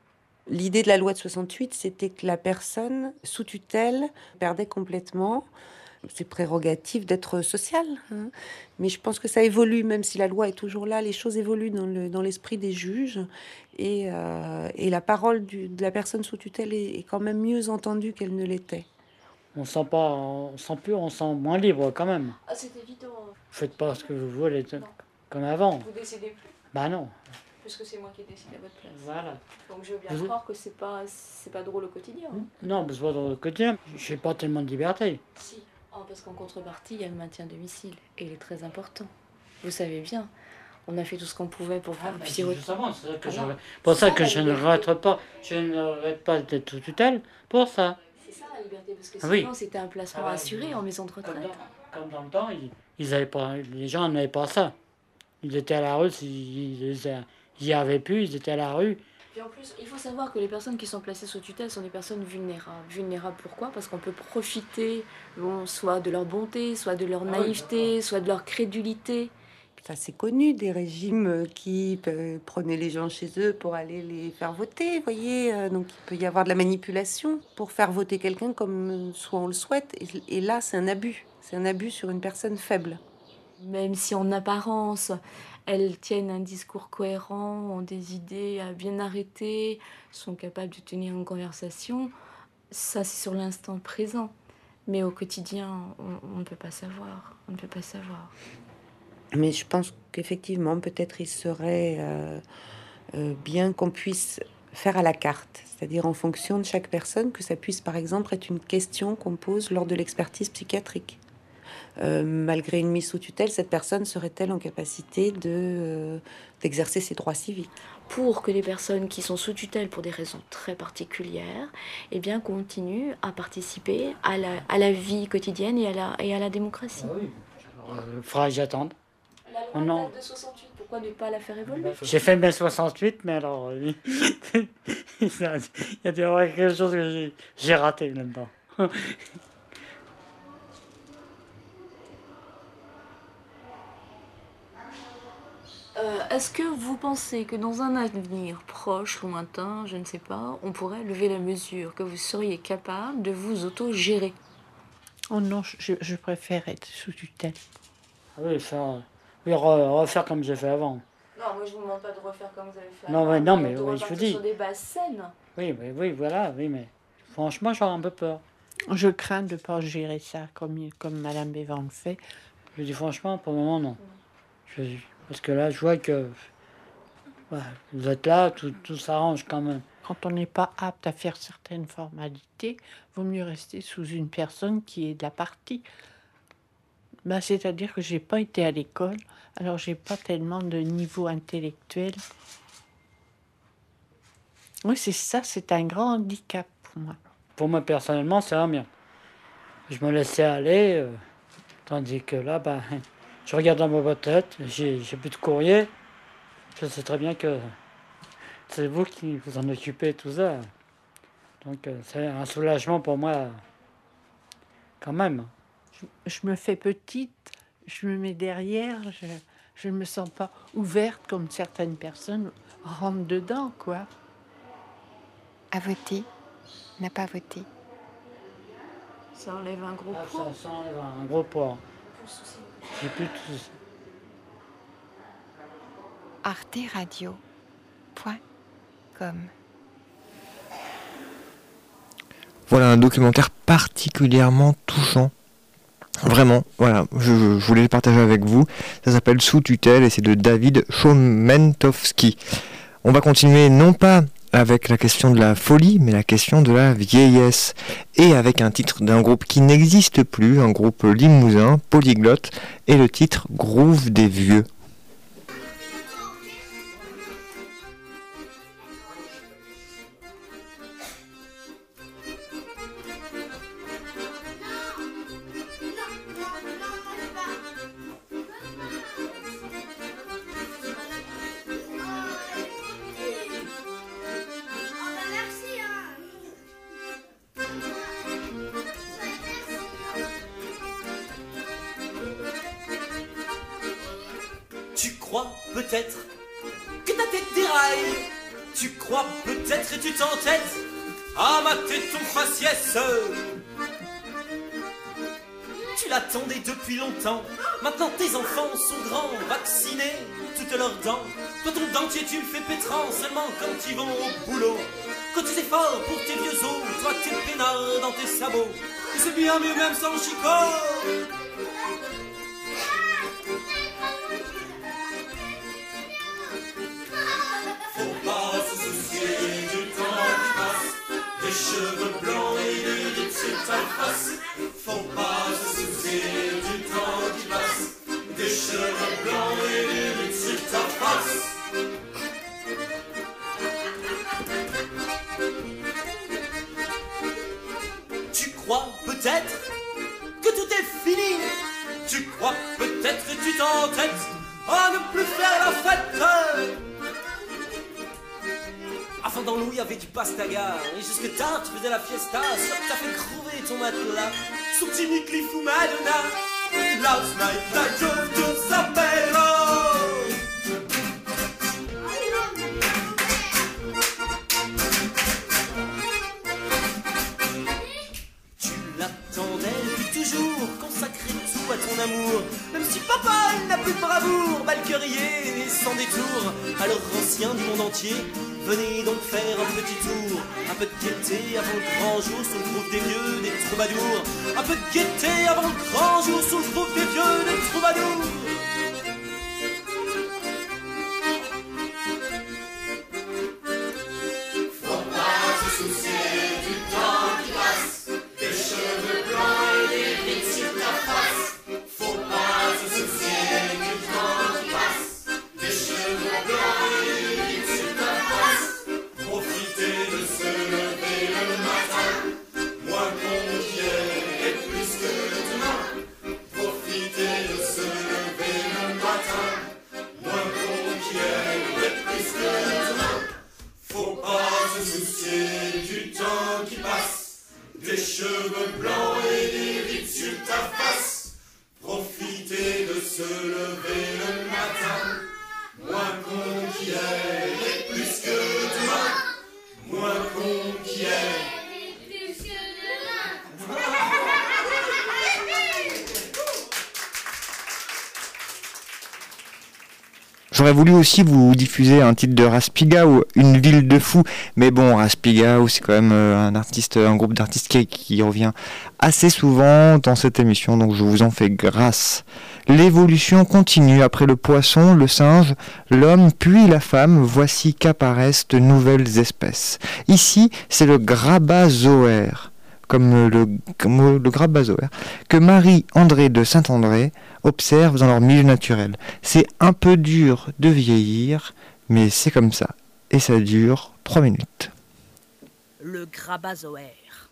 L'idée de la loi de soixante-huit, c'était que la personne sous tutelle perdait complètement ses prérogatives d'être sociale. Hein. Mais je pense que ça évolue, même si la loi est toujours là, les choses évoluent dans, le, dans l'esprit des juges. Et, euh, et la parole du, de la personne sous tutelle est, est quand même mieux entendue qu'elle ne l'était. On sent pas, on sent plus, on sent moins libre quand même. Ah, c'est évident. Vous faites pas ce que vous voulez, comme avant. Vous décidez plus. Bah non. Puisque c'est moi qui décide à votre place. Voilà. Donc je veux bien Vous... croire que c'est pas, c'est pas drôle au quotidien. Hein. Non, c'est pas drôle au quotidien. J'ai pas tellement de liberté. Si. Oh, parce qu'en contrepartie, il y a le maintien à domicile. Et il est très important. Vous savez bien, on a fait tout ce qu'on pouvait pour ah, vous puissiez... Justement, c'est ça que je... pour ça, ça que je ne regrette pas, je ne regrette pas d'être sous tutelle pour ça. C'est ça la liberté, parce que ah, sinon oui. c'était un placement ah, assuré oui. en maison de retraite. Comme dans, comme dans le temps, ils, ils avaient pas, les gens n'avaient pas ça. Ils étaient à la rue, ils, ils, ils y avaient plus, ils étaient à la rue. Puis en plus, il faut savoir que les personnes qui sont placées sous tutelle sont des personnes vulnérables. Vulnérables pourquoi ? Parce qu'on peut profiter bon, soit de leur bonté, soit de leur naïveté, soit de leur crédulité. Ça, c'est connu, des régimes qui prenaient les gens chez eux pour aller les faire voter, vous voyez. Donc, il peut y avoir de la manipulation pour faire voter quelqu'un comme soit on le souhaite. Et, et là, c'est un abus. C'est un abus sur une personne faible. Même si en apparence, elles tiennent un discours cohérent, ont des idées bien arrêtées, sont capables de tenir une conversation, ça, c'est sur l'instant présent. Mais au quotidien, on, on ne peut pas savoir. On ne peut pas savoir. Mais je pense qu'effectivement, peut-être il serait euh, euh, bien qu'on puisse faire à la carte, c'est-à-dire en fonction de chaque personne, que ça puisse par exemple être une question qu'on pose lors de l'expertise psychiatrique. Euh, malgré une mise sous tutelle, cette personne serait-elle en capacité de, euh, d'exercer ses droits civiques ? Pour que les personnes qui sont sous tutelle pour des raisons très particulières eh bien, continuent à participer à la, à la vie quotidienne et à la, et à la démocratie. Ah oui. Il faudra que j'attende. La loi oh non. de soixante-huit, pourquoi ne pas la faire évoluer ? J'ai fait mai soixante-huit, mais alors, il y a quelque chose que j'ai, j'ai raté là-dedans. Euh, est-ce que vous pensez que dans un avenir proche, lointain, je ne sais pas, on pourrait lever la mesure, que vous seriez capable de vous auto-gérer ? Oh non, je, je préfère être sous tutelle. Oui, faire, oui, refaire comme j'ai fait avant. Non, moi je ne vous demande pas de refaire comme vous avez fait non, avant. Mais, non, mais de oui, je vous dis. Sur des bases saines. Oui, oui, oui, voilà, oui, mais franchement, j'aurais un peu peur. Je crains de ne pas gérer ça comme, comme Madame Bévan le fait. Je dis franchement, pour le moment, non. Je, parce que là, je vois que ouais, vous êtes là, tout, tout s'arrange quand même. Quand on n'est pas apte à faire certaines formalités, vaut mieux rester sous une personne qui est de la partie. Ben, c'est-à-dire que j'ai pas été à l'école, alors j'ai pas tellement de niveau intellectuel. Oui, c'est ça, c'est un grand handicap pour moi. Pour moi, personnellement, c'est un bien. Je me laissais aller, euh, tandis que là, ben, je regarde dans ma boîte lettres, j'ai, j'ai plus de courrier. Je sais très bien que c'est vous qui vous en occupez, tout ça. Donc, euh, c'est un soulagement pour moi, quand même. Je, je me fais petite, je me mets derrière, je ne me sens pas ouverte comme certaines personnes rentrent dedans, quoi. À voter, n'a pas voté. Ça enlève un gros ah, poids. Ça, ça enlève un gros poids. J'ai plus de soucis. arte radio point com. Voilà un documentaire particulièrement touchant. Vraiment, voilà, je, je voulais le partager avec vous. Ça s'appelle Sous tutelle et c'est de David Chomentowski. On va continuer non pas avec la question de la folie, mais la question de la vieillesse. Et avec un titre d'un groupe qui n'existe plus, un groupe limousin, polyglotte, et le titre Groove des vieux. Tu crois peut-être que ta tête déraille, Tu crois peut-être et tu t'entêtes à mater ton faciès. Tu l'attendais depuis longtemps. Maintenant tes enfants sont grands, vaccinés, toutes leurs dents. Toi ton dentier tu le fais pétrant seulement quand ils vont au boulot. Quand tu sais fort pour tes vieux os, toi t'es peinard dans tes sabots. Et c'est bien mieux même sans chicot. Faut pas se soucier du temps qui passe, des cheveux blancs et des rides sur ta face. Faut pas se soucier du temps qui passe, des cheveux blancs et des rides sur ta face. Tu crois peut-être que tout est fini. Tu crois peut-être que tu t'entêtes à ne plus faire la fête. Avant dans l'eau il y avait du pastaga, et jusque tard tu faisais la fiesta. Sûr que t'as fait crever ton matelas sous Jimmy Cliff ou Madonna. Last night I drove to Zapello. Tu l'attendais depuis toujours, consacré tout à ton amour. Même si papa n'a plus de bravoure, mal que rier et sans détour. Alors ancien du monde entier, venez donc faire un petit tour. Un peu de gaieté avant le grand jour sous le groupe des vieux, des troubadours. Un peu de gaieté avant le grand jour sous le groupe des vieux, des troubadours. Faut pas se soucier du temps qui passe, des cheveux blancs et des rides sur ta face. Faut pas se soucier du temps qui passe, des cheveux blancs et des rides sur ta face. Profitez de se lever le matin, moins qu'on y est et plus que demain. Profitez de se lever le matin, moins qu'on y est et plus que demain. Faut pas se soucier du temps qui passe, des cheveux blancs et des rides sur ta face. Profitez de se lever le matin, moins qu'on qui est et plus que demain. Moins qu'on qui est et plus que demain. J'aurais voulu aussi vous diffuser un titre de Raspigao, Une ville de fous, mais bon, Raspigao c'est quand même un artiste, un groupe d'artistes qui, qui revient assez souvent dans cette émission, donc je vous en fais grâce. L'évolution continue après le poisson, le singe, l'homme, puis la femme. Voici qu'apparaissent de nouvelles espèces. Ici, c'est le grabazoaire, comme le, comme le grabazoaire, que Marie-André de Saint-André observe dans leur milieu naturel. C'est un peu dur de vieillir, mais c'est comme ça. Et ça dure trois minutes. Le grabazoaire.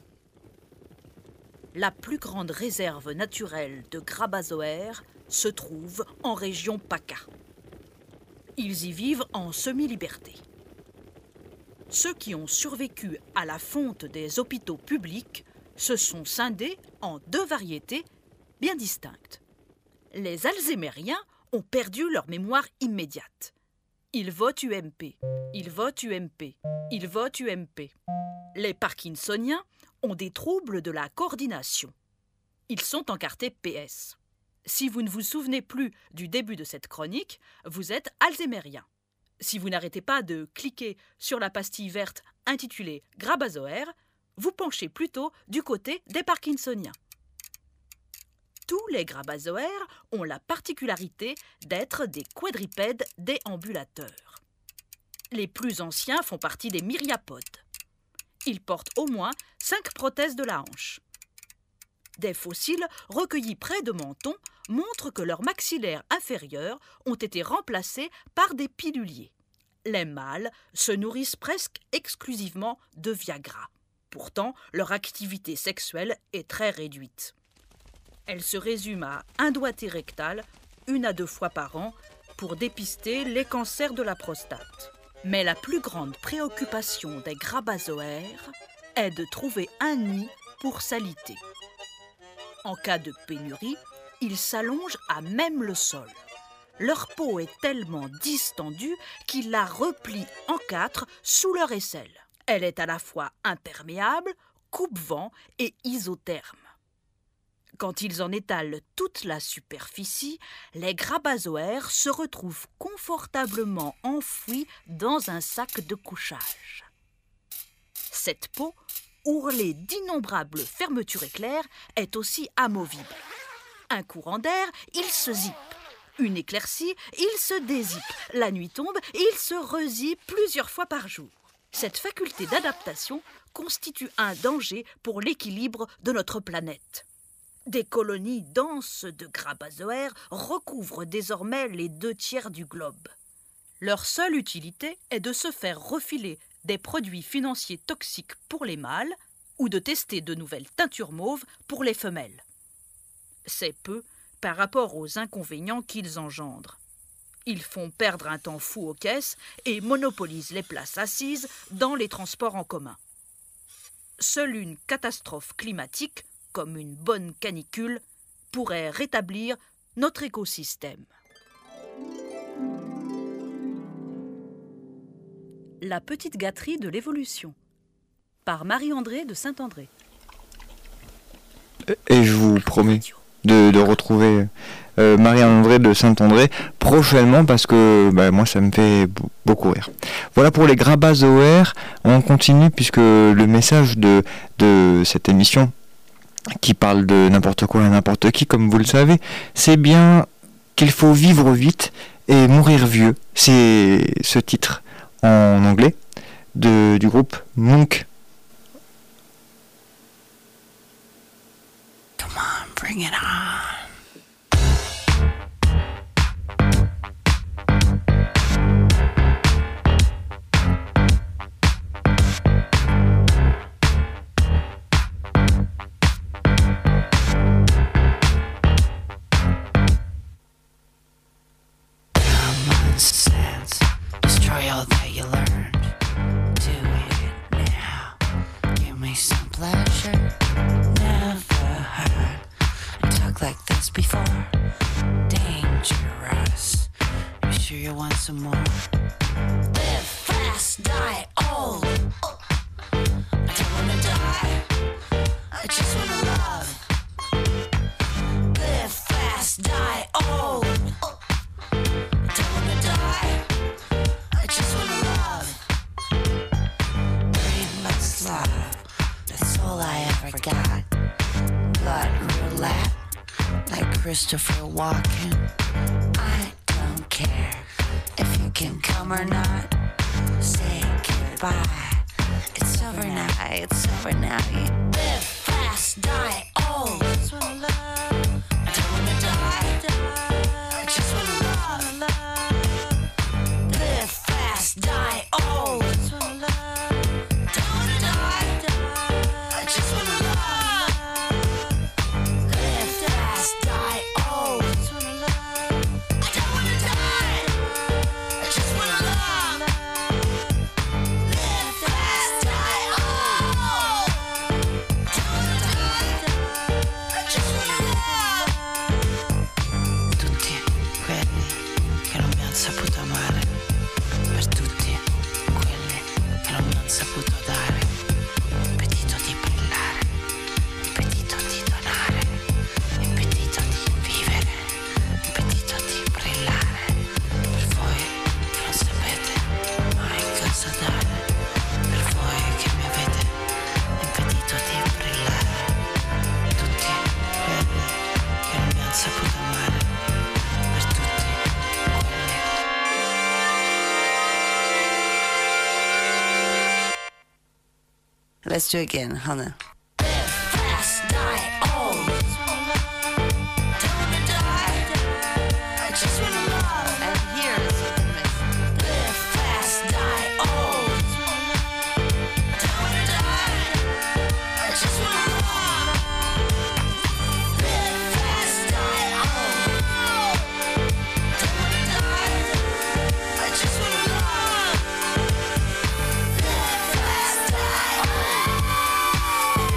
La plus grande réserve naturelle de grabazoaires se trouve en région PACA. Ils y vivent en semi-liberté. Ceux qui ont survécu à la fonte des hôpitaux publics se sont scindés en deux variétés bien distinctes. Les Alzhémériens ont perdu leur mémoire immédiate. Ils votent U M P, ils votent U M P, ils votent U M P. Les Parkinsoniens ont des troubles de la coordination. Ils sont encartés P S. Si vous ne vous souvenez plus du début de cette chronique, vous êtes alzhémérien. Si vous n'arrêtez pas de cliquer sur la pastille verte intitulée Grabazoaire, vous penchez plutôt du côté des Parkinsoniens. Tous les grabazoaires ont la particularité d'être des quadrupèdes déambulateurs. Les plus anciens font partie des myriapodes. Ils portent au moins cinq prothèses de la hanche. Des fossiles recueillis près de Menton montrent que leurs maxillaires inférieurs ont été remplacés par des piluliers. Les mâles se nourrissent presque exclusivement de Viagra. Pourtant, leur activité sexuelle est très réduite. Elle se résume à un doigté rectal, une à deux fois par an, pour dépister les cancers de la prostate. Mais la plus grande préoccupation des grabazoaires est de trouver un nid pour s'aliter. En cas de pénurie, ils s'allongent à même le sol. leur peau est tellement distendue qu'ils la replient en quatre sous leur aisselle. Elle est à la fois imperméable, coupe-vent et isotherme. Quand ils en étalent toute la superficie, les grabazoaires se retrouvent confortablement enfouis dans un sac de couchage. Cette peau, ourlée d'innombrables fermetures éclairs, est aussi amovible. Un courant d'air, il se zippe. Une éclaircie, il se dézippe. La nuit tombe, il se rezippe plusieurs fois par jour. Cette faculté d'adaptation constitue un danger pour l'équilibre de notre planète. Des colonies denses de grabazoaires recouvrent désormais les deux tiers du globe. Leur seule utilité est de se faire refiler des produits financiers toxiques pour les mâles ou de tester de nouvelles teintures mauves pour les femelles. C'est peu par rapport aux inconvénients qu'ils engendrent. Ils font perdre un temps fou aux caisses et monopolisent les places assises dans les transports en commun. Seule une catastrophe climatique, comme une bonne canicule, pourrait rétablir notre écosystème. La petite gâterie de l'évolution, par Marie-André de Saint-André. Et je vous promets de, de retrouver euh, Marie-André de Saint-André prochainement parce que bah, moi ça me fait b- beaucoup rire. Voilà pour les grabazoaires. On continue puisque le message de, de cette émission qui parle de n'importe quoi et n'importe qui, comme vous le savez, c'est bien qu'il faut vivre vite et mourir vieux. C'est ce titre en anglais de, du groupe Monk. Come on, bring it on. Sense, destroy all that you learned. Do it now. Give me some pleasure. Never heard I talk like this before. Dangerous. You sure you want some more? Live fast, die old. I don't wanna die. I just wanna love. Live fast, die old. I just wanna love. Brainless love, that's all I ever got. Blood roulette, like Christopher Walken. I don't care if you can come or not. Say goodbye. It's over now, it's over now. You live fast, die old. I just wanna love. I don't wanna die. I just wanna love. Live fast, die old. I just wanna love. Don't wanna die. I just wanna love. Live fast, die old. I just wanna love. I don't wanna die. I just wanna love. Live fast, die old. Don't wanna die. I just wanna love. Tutti quelli che non mi han saputo amare, per tutti quelli che non mi han saputo dare, impedito di brillare, impedito di donare, impedito di vivere, impedito di brillare, per voi che non sapete mai cosa dare, per voi che mi avete impedito di brillare, tutti quelli che non mi han saputo amare, per tutti Let's do it again, Hannah. Live fast, die old. Don't wanna die. I just wanna love. And here is the myth. Live fast, die old. Don't wanna die. I just wanna love. Live fast, die old. Don't wanna die. I just wanna love. Live fast, die old.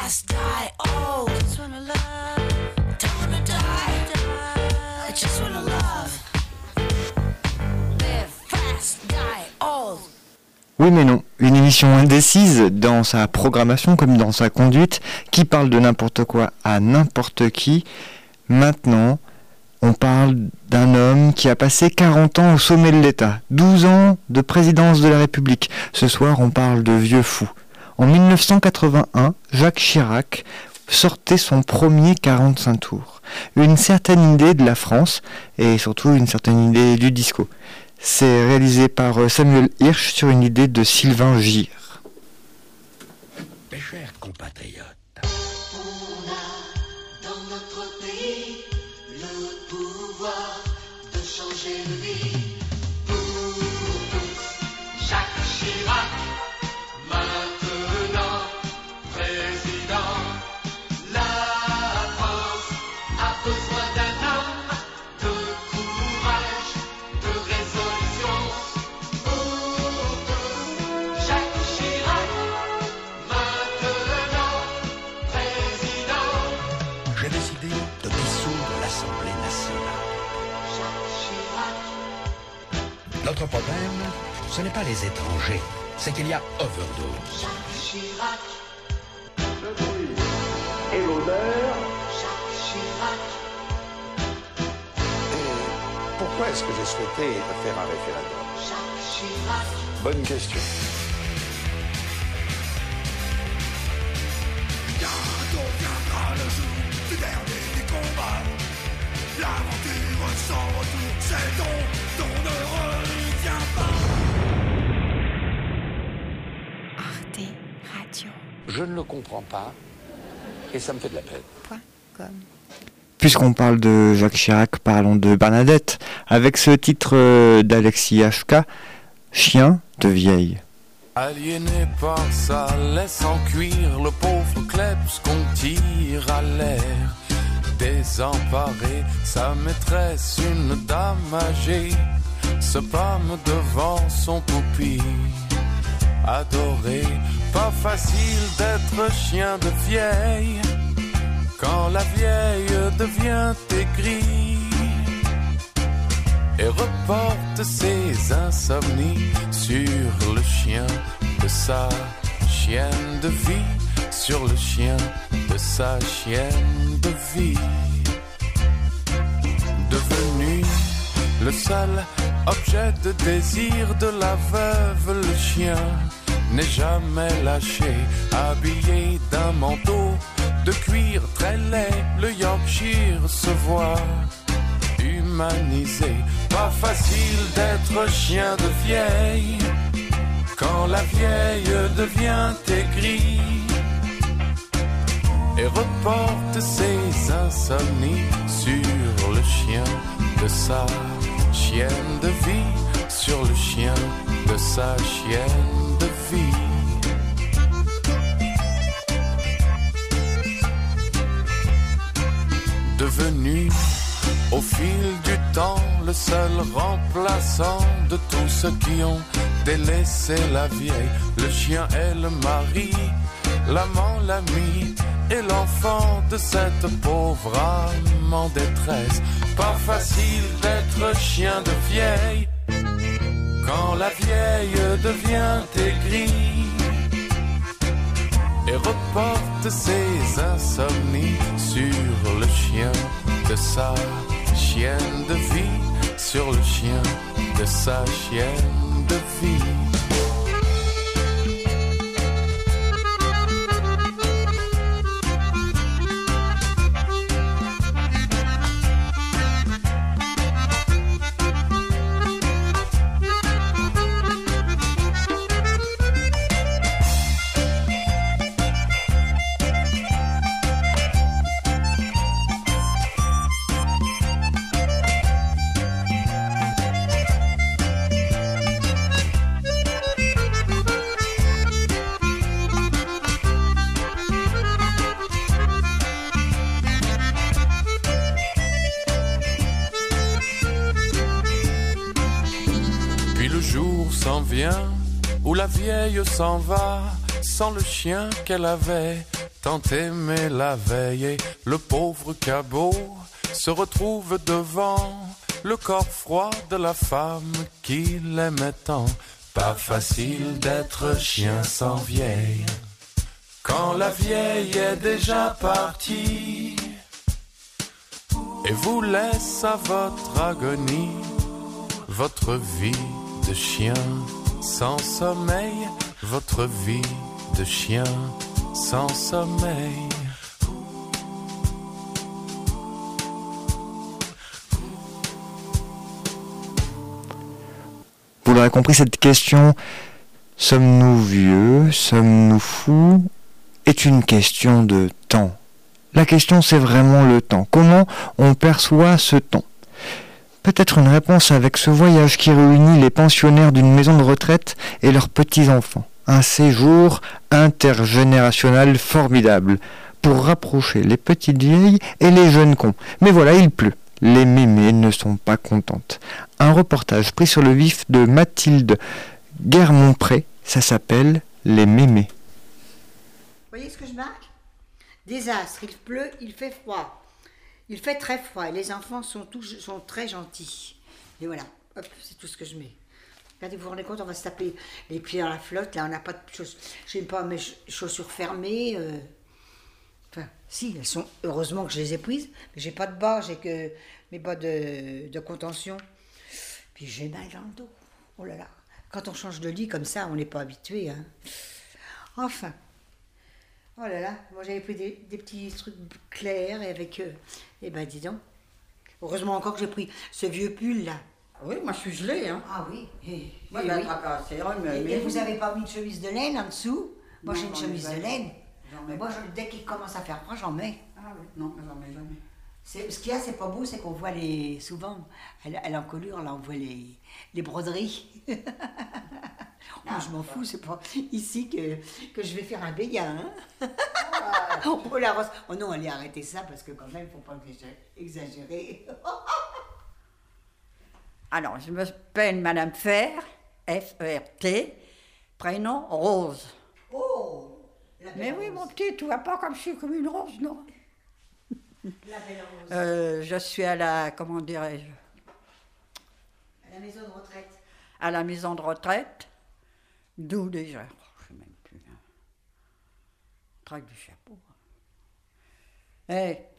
fast, die old. I just wanna love. Don't wanna die. I just wanna love. Live fast, die old. Oui mais non, une émission indécise dans sa programmation comme dans sa conduite, qui parle de n'importe quoi à n'importe qui. Maintenant, on parle d'un homme qui a passé quarante ans au sommet de l'État, douze ans de présidence de la République. Ce soir, on parle de vieux fou. En mille neuf cent quatre-vingt-un, Jacques Chirac sortait son premier quarante-cinq tours. Une certaine idée de la France et surtout une certaine idée du disco. C'est réalisé par Samuel Hirsch sur une idée de Sylvain Gire. Mes chers compatriotes, On a dans notre pays le pouvoir de changer de vie. Pour tous, Jacques Chirac, maintenant président. La France a besoin d'un homme de courage, de résolution. Pour tous, Jacques Chirac, maintenant président. j'ai décidé de dissoudre l'Assemblée nationale. Notre problème, ce n'est pas les étrangers, c'est qu'il y a overdose. Jacques Chirac, Le bruit et l'odeur. Jacques Chirac, Et pourquoi est-ce que j'ai souhaité faire un référendum? Jacques Chirac. Bonne question. Bientôt viendra le jour du dernier des combats. L'aventure sans retour, c'est donc on ne revient pas. Arte Radio. Je ne le comprends pas et ça me fait de la peine. Point com. Puisqu'on parle de Jacques Chirac, parlons de Bernadette, avec ce titre d'Alexis H K, Chien de vieille. Aliéné par ça, laisse en cuire le pauvre Klebs qu'on tire à l'air. Désemparé, sa maîtresse, une dame âgée, se pâme devant son poupille. Adoré, pas facile d'être chien de vieille, quand la vieille devient aigrie et reporte ses insomnies sur le chien de sa chienne de vie, sur le chien de sa chienne de vie. Devenu le seul objet de désir de la veuve, le chien n'est jamais lâché, habillé d'un manteau de cuir très laid, le Yorkshire se voit humanisé. Pas facile d'être chien de vieille, quand la vieille devient aigrie et reporte ses insomnies sur le chien de sa chienne de vie, sur le chien de sa chienne de vie. Devenu au fil du temps le seul remplaçant de tous ceux qui ont délaissé la vieille, le chien est le mari, l'amant, l'ami et l'enfant de cette pauvre âme en détresse. Pas facile d'être chien de vieille, quand la vieille devient aigrie et reporte ses insomnies sur le chien de sa chienne de vie, sur le chien de sa chienne de vie. Où la vieille s'en va sans le chien qu'elle avait tant aimé la veille, et le pauvre cabot se retrouve devant le corps froid de la femme qu'il aimait tant. Pas facile d'être chien sans vieille, quand la vieille est déjà partie et vous laisse à votre agonie, votre vie de chien sans sommeil, votre vie de chien sans sommeil. Vous l'aurez compris, cette question, sommes-nous vieux, sommes-nous fous, est une question de temps. La question, c'est vraiment le temps. Comment on perçoit ce temps? Peut-être une réponse avec ce voyage qui réunit les pensionnaires d'une maison de retraite et leurs petits-enfants. Un séjour intergénérationnel formidable pour rapprocher les petites vieilles et les jeunes cons. Mais voilà, il pleut. Les mémés ne sont pas contentes. Un reportage pris sur le vif de Mathilde Guermont-Pré, ça s'appelle Les mémés. Vous voyez ce que je marque? Désastre, il pleut, il fait froid. Il fait très froid et les enfants sont, tous, sont très gentils. Et voilà, hop, c'est tout ce que je mets. Regardez, vous vous rendez compte, on va se taper les pieds dans la flotte. Là, on n'a pas de chaussures. Je n'ai pas mes chaussures fermées. Euh... Enfin, si, elles sont. Heureusement que je les ai prises. Mais j'ai pas de bas, j'ai que mes bas de, de contention. Puis j'ai mal dans le dos. Oh là là. Quand on change de lit comme ça, on n'est pas habitué. Hein. Enfin. Oh là là, moi j'avais pris des, des petits trucs clairs et avec... Euh, eh ben dis donc. Heureusement encore que j'ai pris ce vieux pull là. Oui, moi je suis gelée. Hein. Ah oui. Et, moi, et, la oui. tracassée, mais, et, mais et vous n'avez pas mis de chemise de laine en dessous? Moi non, j'ai une chemise de laine. Mets moi je, dès qu'il commence à faire froid, j'en mets. Ah oui, non, j'en mets jamais. C'est, ce qu'il y a, c'est pas beau, c'est qu'on voit les... Souvent, à, à l'encolure, là on voit les, les broderies. Moi, je m'en fous, c'est pas ici que, que je vais faire un béguin. Hein. Oh la Rose. Oh non, allez arrêter ça parce que quand même, il ne faut pas exagérer. Alors, je m'appelle Madame Fer, F E R T, prénom Rose. Oh mais oui, mon petit, tu vois pas comme je suis comme une rose, non? La belle rose. Euh, je suis à la, comment dirais-je? À la maison de retraite. À la maison de retraite. D'où déjà? Je ne sais même plus. Hein. Traque du chapeau. Hey.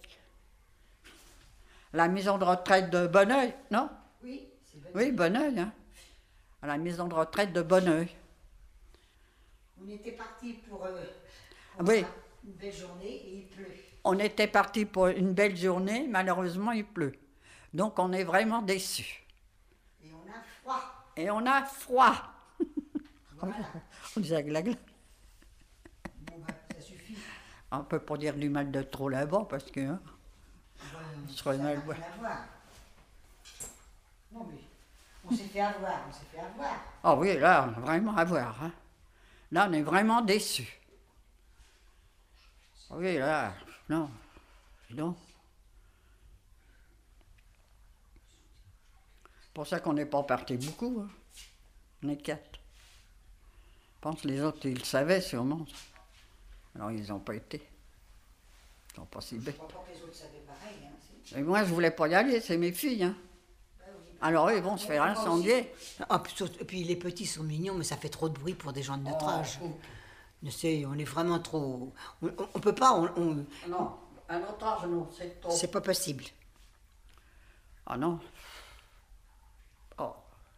La maison de retraite de Bonneuil, non? Oui, c'est Bonneuil. Oui, Bonneuil. Hein. À la maison de retraite de Bonneuil. On était partis pour, euh, oui. une belle journée et il pleut. On était partis pour une belle journée, malheureusement il pleut. Donc on est vraiment déçus. Et on a froid. Et on a froid. Voilà. On disait gla-gla. Bon ben, ça suffit. On peut pas dire du mal de trop là-bas parce que... Hein, ben, on serait mal... Non mais, on s'est fait avoir, on s'est fait avoir. Ah oh oui, là, on a vraiment avoir. Hein. Là, on est vraiment déçus. Oui, là, non, non. C'est pour ça qu'on n'est pas parti beaucoup. Hein. On est quatre. Je pense que les autres, ils le savaient sûrement. Alors, ils n'ont pas été. Ils n'ont pas si bêtes. Je crois pas que les autres savaient pareil. Hein, et moi, je voulais pas y aller, c'est mes filles. Hein. Ben oui, ben alors, ils vont se faire incendier. Ah, et puis, les petits sont mignons, mais ça fait trop de bruit pour des gens de notre oh, âge. Oh. Je sais, on est vraiment trop... On, on, on peut pas... On, on... Non, à notre âge, non, c'est trop... C'est pas possible. Ah non. Oh.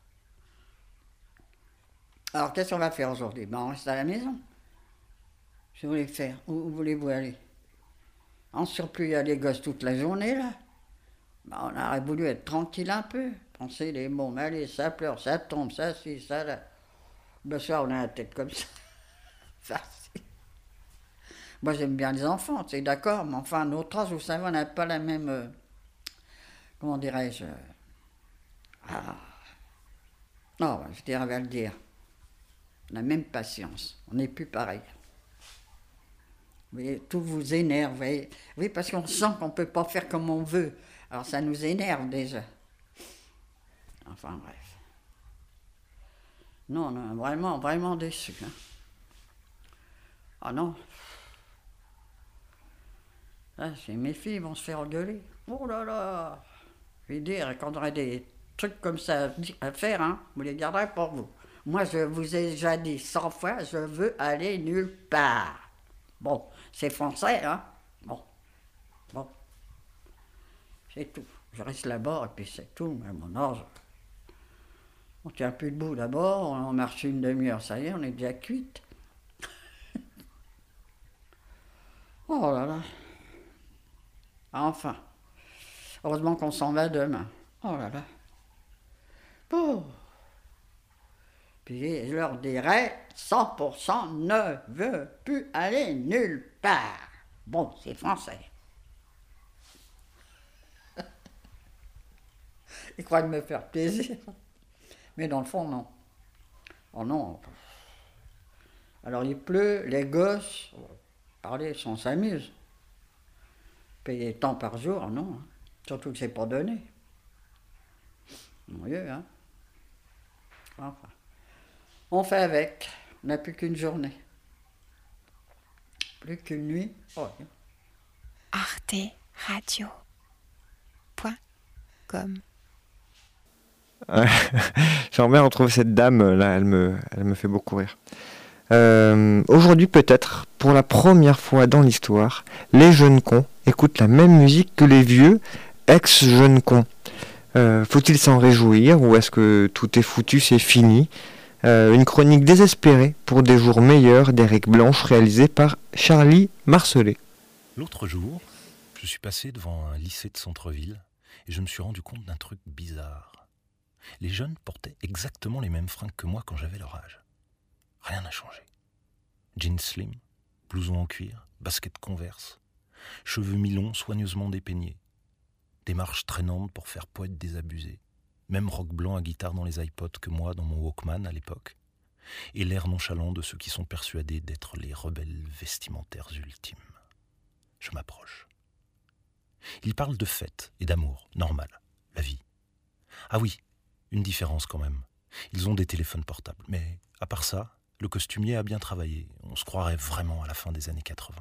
Alors, qu'est-ce qu'on va faire aujourd'hui? Ben, on reste à la maison. Je voulais faire. Où, où voulez-vous aller? En surplus, il y a les gosses toute la journée, là. Ben, on aurait voulu être tranquille un peu. Penser les mots, mais allez, ça pleure, ça tombe, ça, ci, ça, là. Ben, ça, on a la tête comme ça. Ça, moi, j'aime bien les enfants, c'est d'accord, mais enfin, à notre âge, vous savez, on n'a pas la même... Euh, comment dirais-je? Ah. Non, je dirais, on va le dire. La même patience. On n'est plus pareil. Vous voyez, tout vous énerve. Vous voyez. Oui, parce qu'on sent qu'on ne peut pas faire comme on veut. Alors, ça nous énerve déjà. Enfin, bref. Non, non, vraiment, vraiment déçus. Hein. Ah non. Ah, c'est mes filles vont se faire engueuler. Oh là là. Je vais dire, quand on aurait des trucs comme ça à faire, hein, vous les garderez pour vous. Moi, je vous ai déjà dit cent fois, je veux aller nulle part. Bon, c'est français, hein. Bon. Bon. C'est tout. Je reste là-bas et puis c'est tout, à mon âge. On tient plus debout d'abord, on marche une demi-heure, ça y est, on est déjà cuite. Oh là là. Enfin. Heureusement qu'on s'en va demain. Oh là là. Bon. Puis je leur dirai, cent pour cent ne veut plus aller nulle part. Bon, c'est français. Ils croient me faire plaisir. Mais dans le fond, non. Oh non. Alors il pleut, les gosses, parler, on s'amuse. Payer tant par jour, non. Surtout que c'est pas donné. Mon Dieu, hein. Enfin. On fait avec. On n'a plus qu'une journée. Plus qu'une nuit. Oh. Arte Radio. Point. Com. J'aimerais bien retrouver cette dame là, elle me, elle me fait beaucoup rire. Euh, aujourd'hui peut-être, pour la première fois dans l'histoire, les jeunes cons écoutent la même musique que les vieux ex-jeunes cons. Euh, faut-il s'en réjouir ou est-ce que tout est foutu, c'est fini? euh, Une chronique désespérée pour des jours meilleurs d'Éric Blanche réalisée par Charlie Marcelet. L'autre jour, je suis passé devant un lycée de centre-ville et je me suis rendu compte d'un truc bizarre. Les jeunes portaient exactement les mêmes fringues que moi quand j'avais leur âge. Rien n'a changé. Jeans slim, blouson en cuir, basket Converse, cheveux mi-longs soigneusement dépeignés, démarche traînante pour faire poète désabusé, même rock blanc à guitare dans les iPods que moi dans mon Walkman à l'époque, et l'air nonchalant de ceux qui sont persuadés d'être les rebelles vestimentaires ultimes. Je m'approche. Ils parlent de fête et d'amour, normal, la vie. Ah oui, une différence quand même. Ils ont des téléphones portables, mais à part ça, le costumier a bien travaillé. On se croirait vraiment à la fin des années quatre-vingts.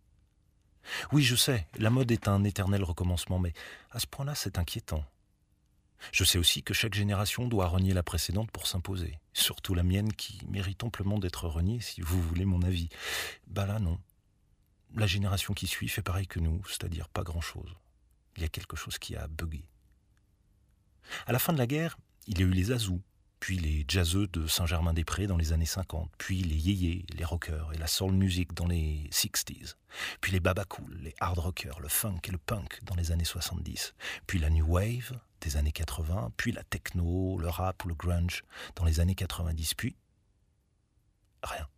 Oui, je sais, la mode est un éternel recommencement, mais à ce point-là, c'est inquiétant. Je sais aussi que chaque génération doit renier la précédente pour s'imposer. Surtout la mienne qui mérite amplement d'être reniée, si vous voulez mon avis. Bah là, non. La génération qui suit fait pareil que nous, c'est-à-dire pas grand-chose. Il y a quelque chose qui a bugué. À la fin de la guerre, il y a eu les Azous, puis les jazzeux de Saint-Germain-des-Prés dans les années cinquante, puis les yéyés, les rockers et la soul music dans les sixties, puis les babacool, les hard rockers, le funk et le punk dans les années soixante-dix, puis la new wave des années quatre-vingts, puis la techno, le rap ou le grunge dans les années quatre-vingt-dix, puis rien.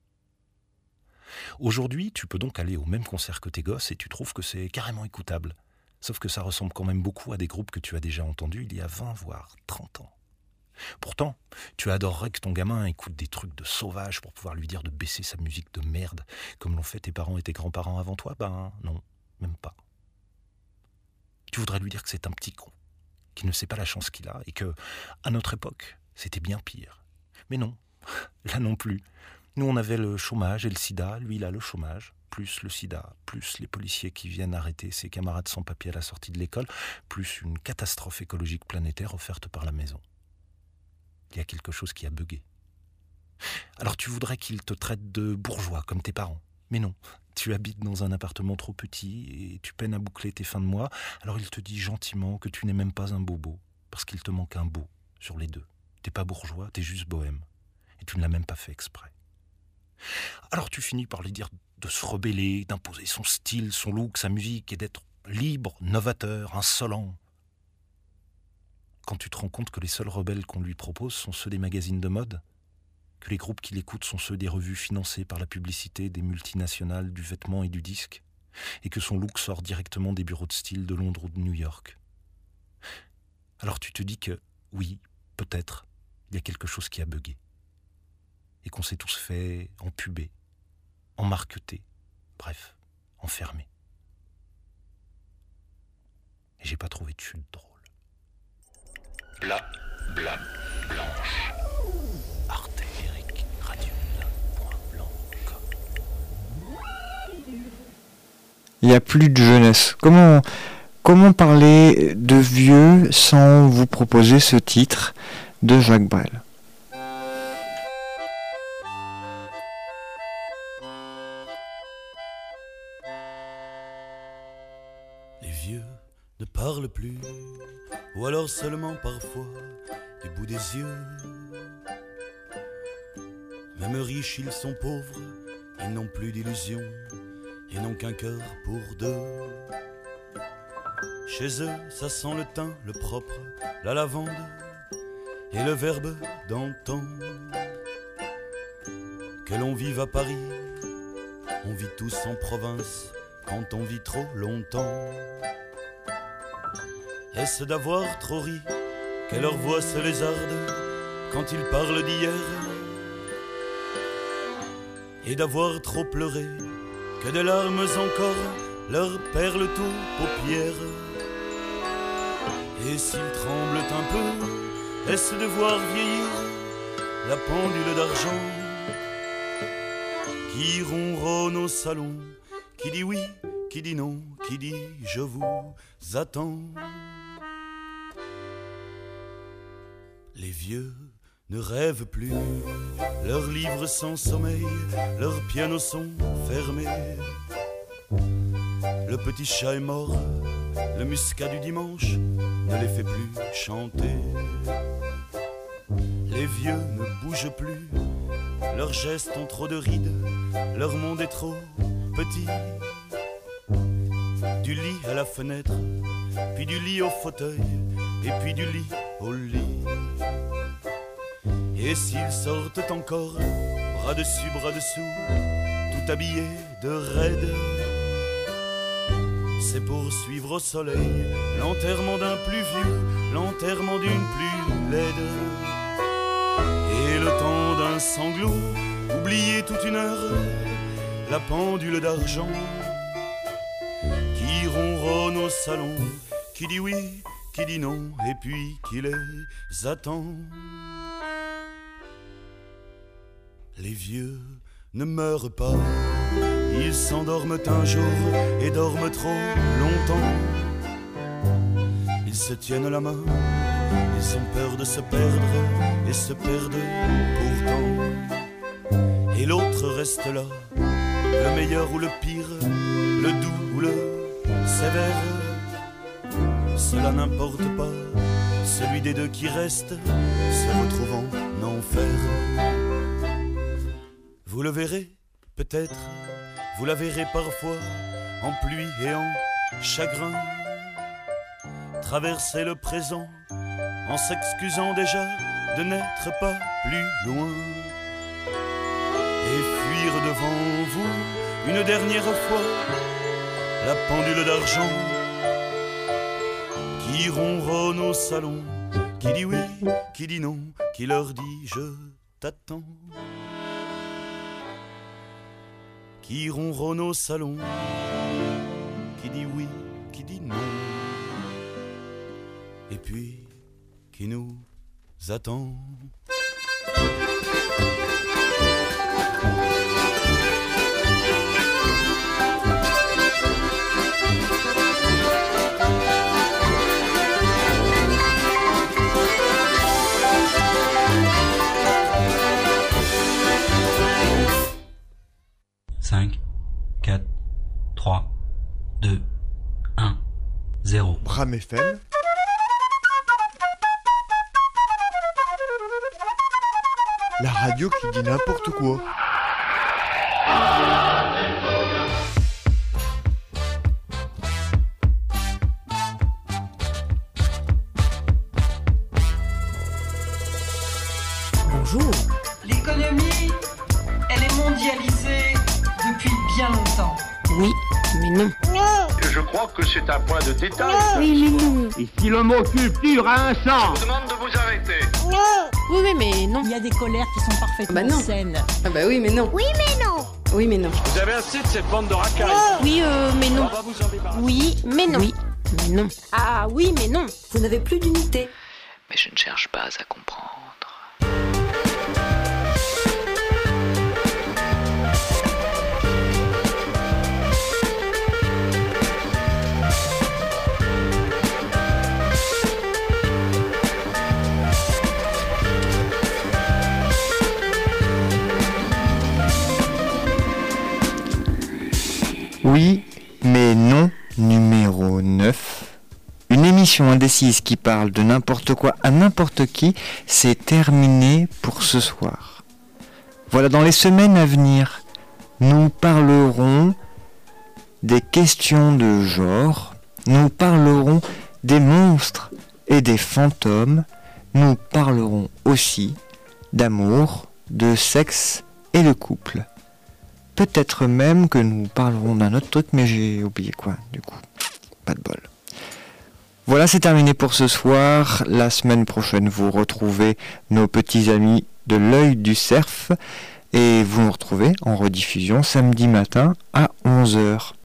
Aujourd'hui, tu peux donc aller au même concert que tes gosses et tu trouves que c'est carrément écoutable. Sauf que ça ressemble quand même beaucoup à des groupes que tu as déjà entendus il y a vingt voire trente ans. Pourtant, tu adorerais que ton gamin écoute des trucs de sauvage pour pouvoir lui dire de baisser sa musique de merde, comme l'ont fait tes parents et tes grands-parents avant toi. Ben non, même pas. Tu voudrais lui dire que c'est un petit con, qu'il ne sait pas la chance qu'il a, et que, à notre époque, c'était bien pire. Mais non, là non plus. Nous, on avait le chômage et le sida, lui, il a le chômage, plus le sida, plus les policiers qui viennent arrêter ses camarades sans papier à la sortie de l'école, plus une catastrophe écologique planétaire offerte par la maison. Il y a quelque chose qui a bugué. Alors tu voudrais qu'il te traite de bourgeois comme tes parents. Mais non, tu habites dans un appartement trop petit et tu peines à boucler tes fins de mois, alors il te dit gentiment que tu n'es même pas un bobo, parce qu'il te manque un beau sur les deux. T'es pas bourgeois, t'es juste bohème. Et tu ne l'as même pas fait exprès. Alors tu finis par lui dire de se rebeller, d'imposer son style, son look, sa musique, et d'être libre, novateur, insolent. Quand tu te rends compte que les seuls rebelles qu'on lui propose sont ceux des magazines de mode, que les groupes qui l'écoutent sont ceux des revues financées par la publicité des multinationales du vêtement et du disque, et que son look sort directement des bureaux de style de Londres ou de New York. Alors tu te dis que, oui, peut-être, il y a quelque chose qui a bugué, et qu'on s'est tous fait empuber, emmarqueter, bref, enfermer. Et j'ai pas trouvé de chute drôle. Bla, bla, blanche. Arte, Eric, Radio, point blanc, com. il n'y a plus de jeunesse. Comment, comment parler de vieux sans vous proposer ce titre de Jacques Brel ? Les vieux ne parlent plus, ou alors seulement parfois du bout des yeux. Même riches, ils sont pauvres, ils n'ont plus d'illusions, et n'ont qu'un cœur pour deux. Chez eux, ça sent le thym, le propre, la lavande, et le verbe d'antan. Que l'on vive à Paris, on vit tous en province, quand on vit trop longtemps. Est-ce d'avoir trop ri, que leur voix se lézarde, quand ils parlent d'hier? Et d'avoir trop pleuré, que des larmes encore leur perlent aux paupières. Et s'ils tremblent un peu, est-ce de voir vieillir la pendule d'argent qui ronronne au salon, qui dit oui, qui dit non, qui dit je vous attends. Les vieux ne rêvent plus, leurs livres sans sommeil, leurs pianos sont fermés. Le petit chat est mort, le muscat du dimanche ne les fait plus chanter. Les vieux ne bougent plus, leurs gestes ont trop de rides, leur monde est trop petit. Du lit à la fenêtre, puis du lit au fauteuil, et puis du lit au lit. Et s'ils sortent encore, bras dessus, bras dessous, tout habillés de raide, c'est pour suivre au soleil l'enterrement d'un plus vieux, l'enterrement d'une plus laide. Et le temps d'un sanglot, oublier toute une heure, la pendule d'argent qui ronronne au salon, qui dit oui, qui dit non, et puis qui les attend. Les vieux ne meurent pas, ils s'endorment un jour et dorment trop longtemps. Ils se tiennent la main, ils ont peur de se perdre et se perdent pourtant. Et l'autre reste là, le meilleur ou le pire, le doux ou le sévère. Cela n'importe pas, celui des deux qui reste se retrouve en enfer. Vous le verrez, peut-être, vous la verrez parfois, en pluie et en chagrin, traverser le présent, en s'excusant déjà de n'être pas plus loin, et fuir devant vous, une dernière fois, la pendule d'argent, qui ronronne au salon, qui dit oui, qui dit non, qui leur dit je t'attends. Qui ronronne au salon, qui dit oui, qui dit non, et puis qui nous attend. cinq, quatre, trois, deux, un, zéro. Bram F M. La radio qui dit n'importe quoi. Bonjour. L'économie, elle est mondialisée depuis bien longtemps. Oui, mais non. Non. Je crois que c'est un point de détail. Oui, mais non. Et si le mot culture a un sens, je vous demande de vous arrêter. Non. Oui, oui, mais non. Il y a des colères qui sont parfaitement bah non. saines. Ah bah oui, mais non. Oui, mais non. Oui, mais non. Vous avez assez de cette bande de racailles. Oui, euh, mais non. On va vous en débarrasser. Oui, mais non. Oui, mais non. Ah oui, mais non. Vous n'avez plus d'unité. Mais je ne cherche pas à comprendre. Oui, mais non, numéro neuf. Une émission indécise qui parle de n'importe quoi à n'importe qui, c'est terminé pour ce soir. Voilà, dans les semaines à venir, nous parlerons des questions de genre, nous parlerons des monstres et des fantômes, nous parlerons aussi d'amour, de sexe et de couple. Peut-être même que nous parlerons d'un autre truc, mais j'ai oublié quoi, du coup. Pas de bol. Voilà, c'est terminé pour ce soir. La semaine prochaine, vous retrouvez nos petits amis de l'œil du cerf et vous nous retrouvez en rediffusion samedi matin à onze heures.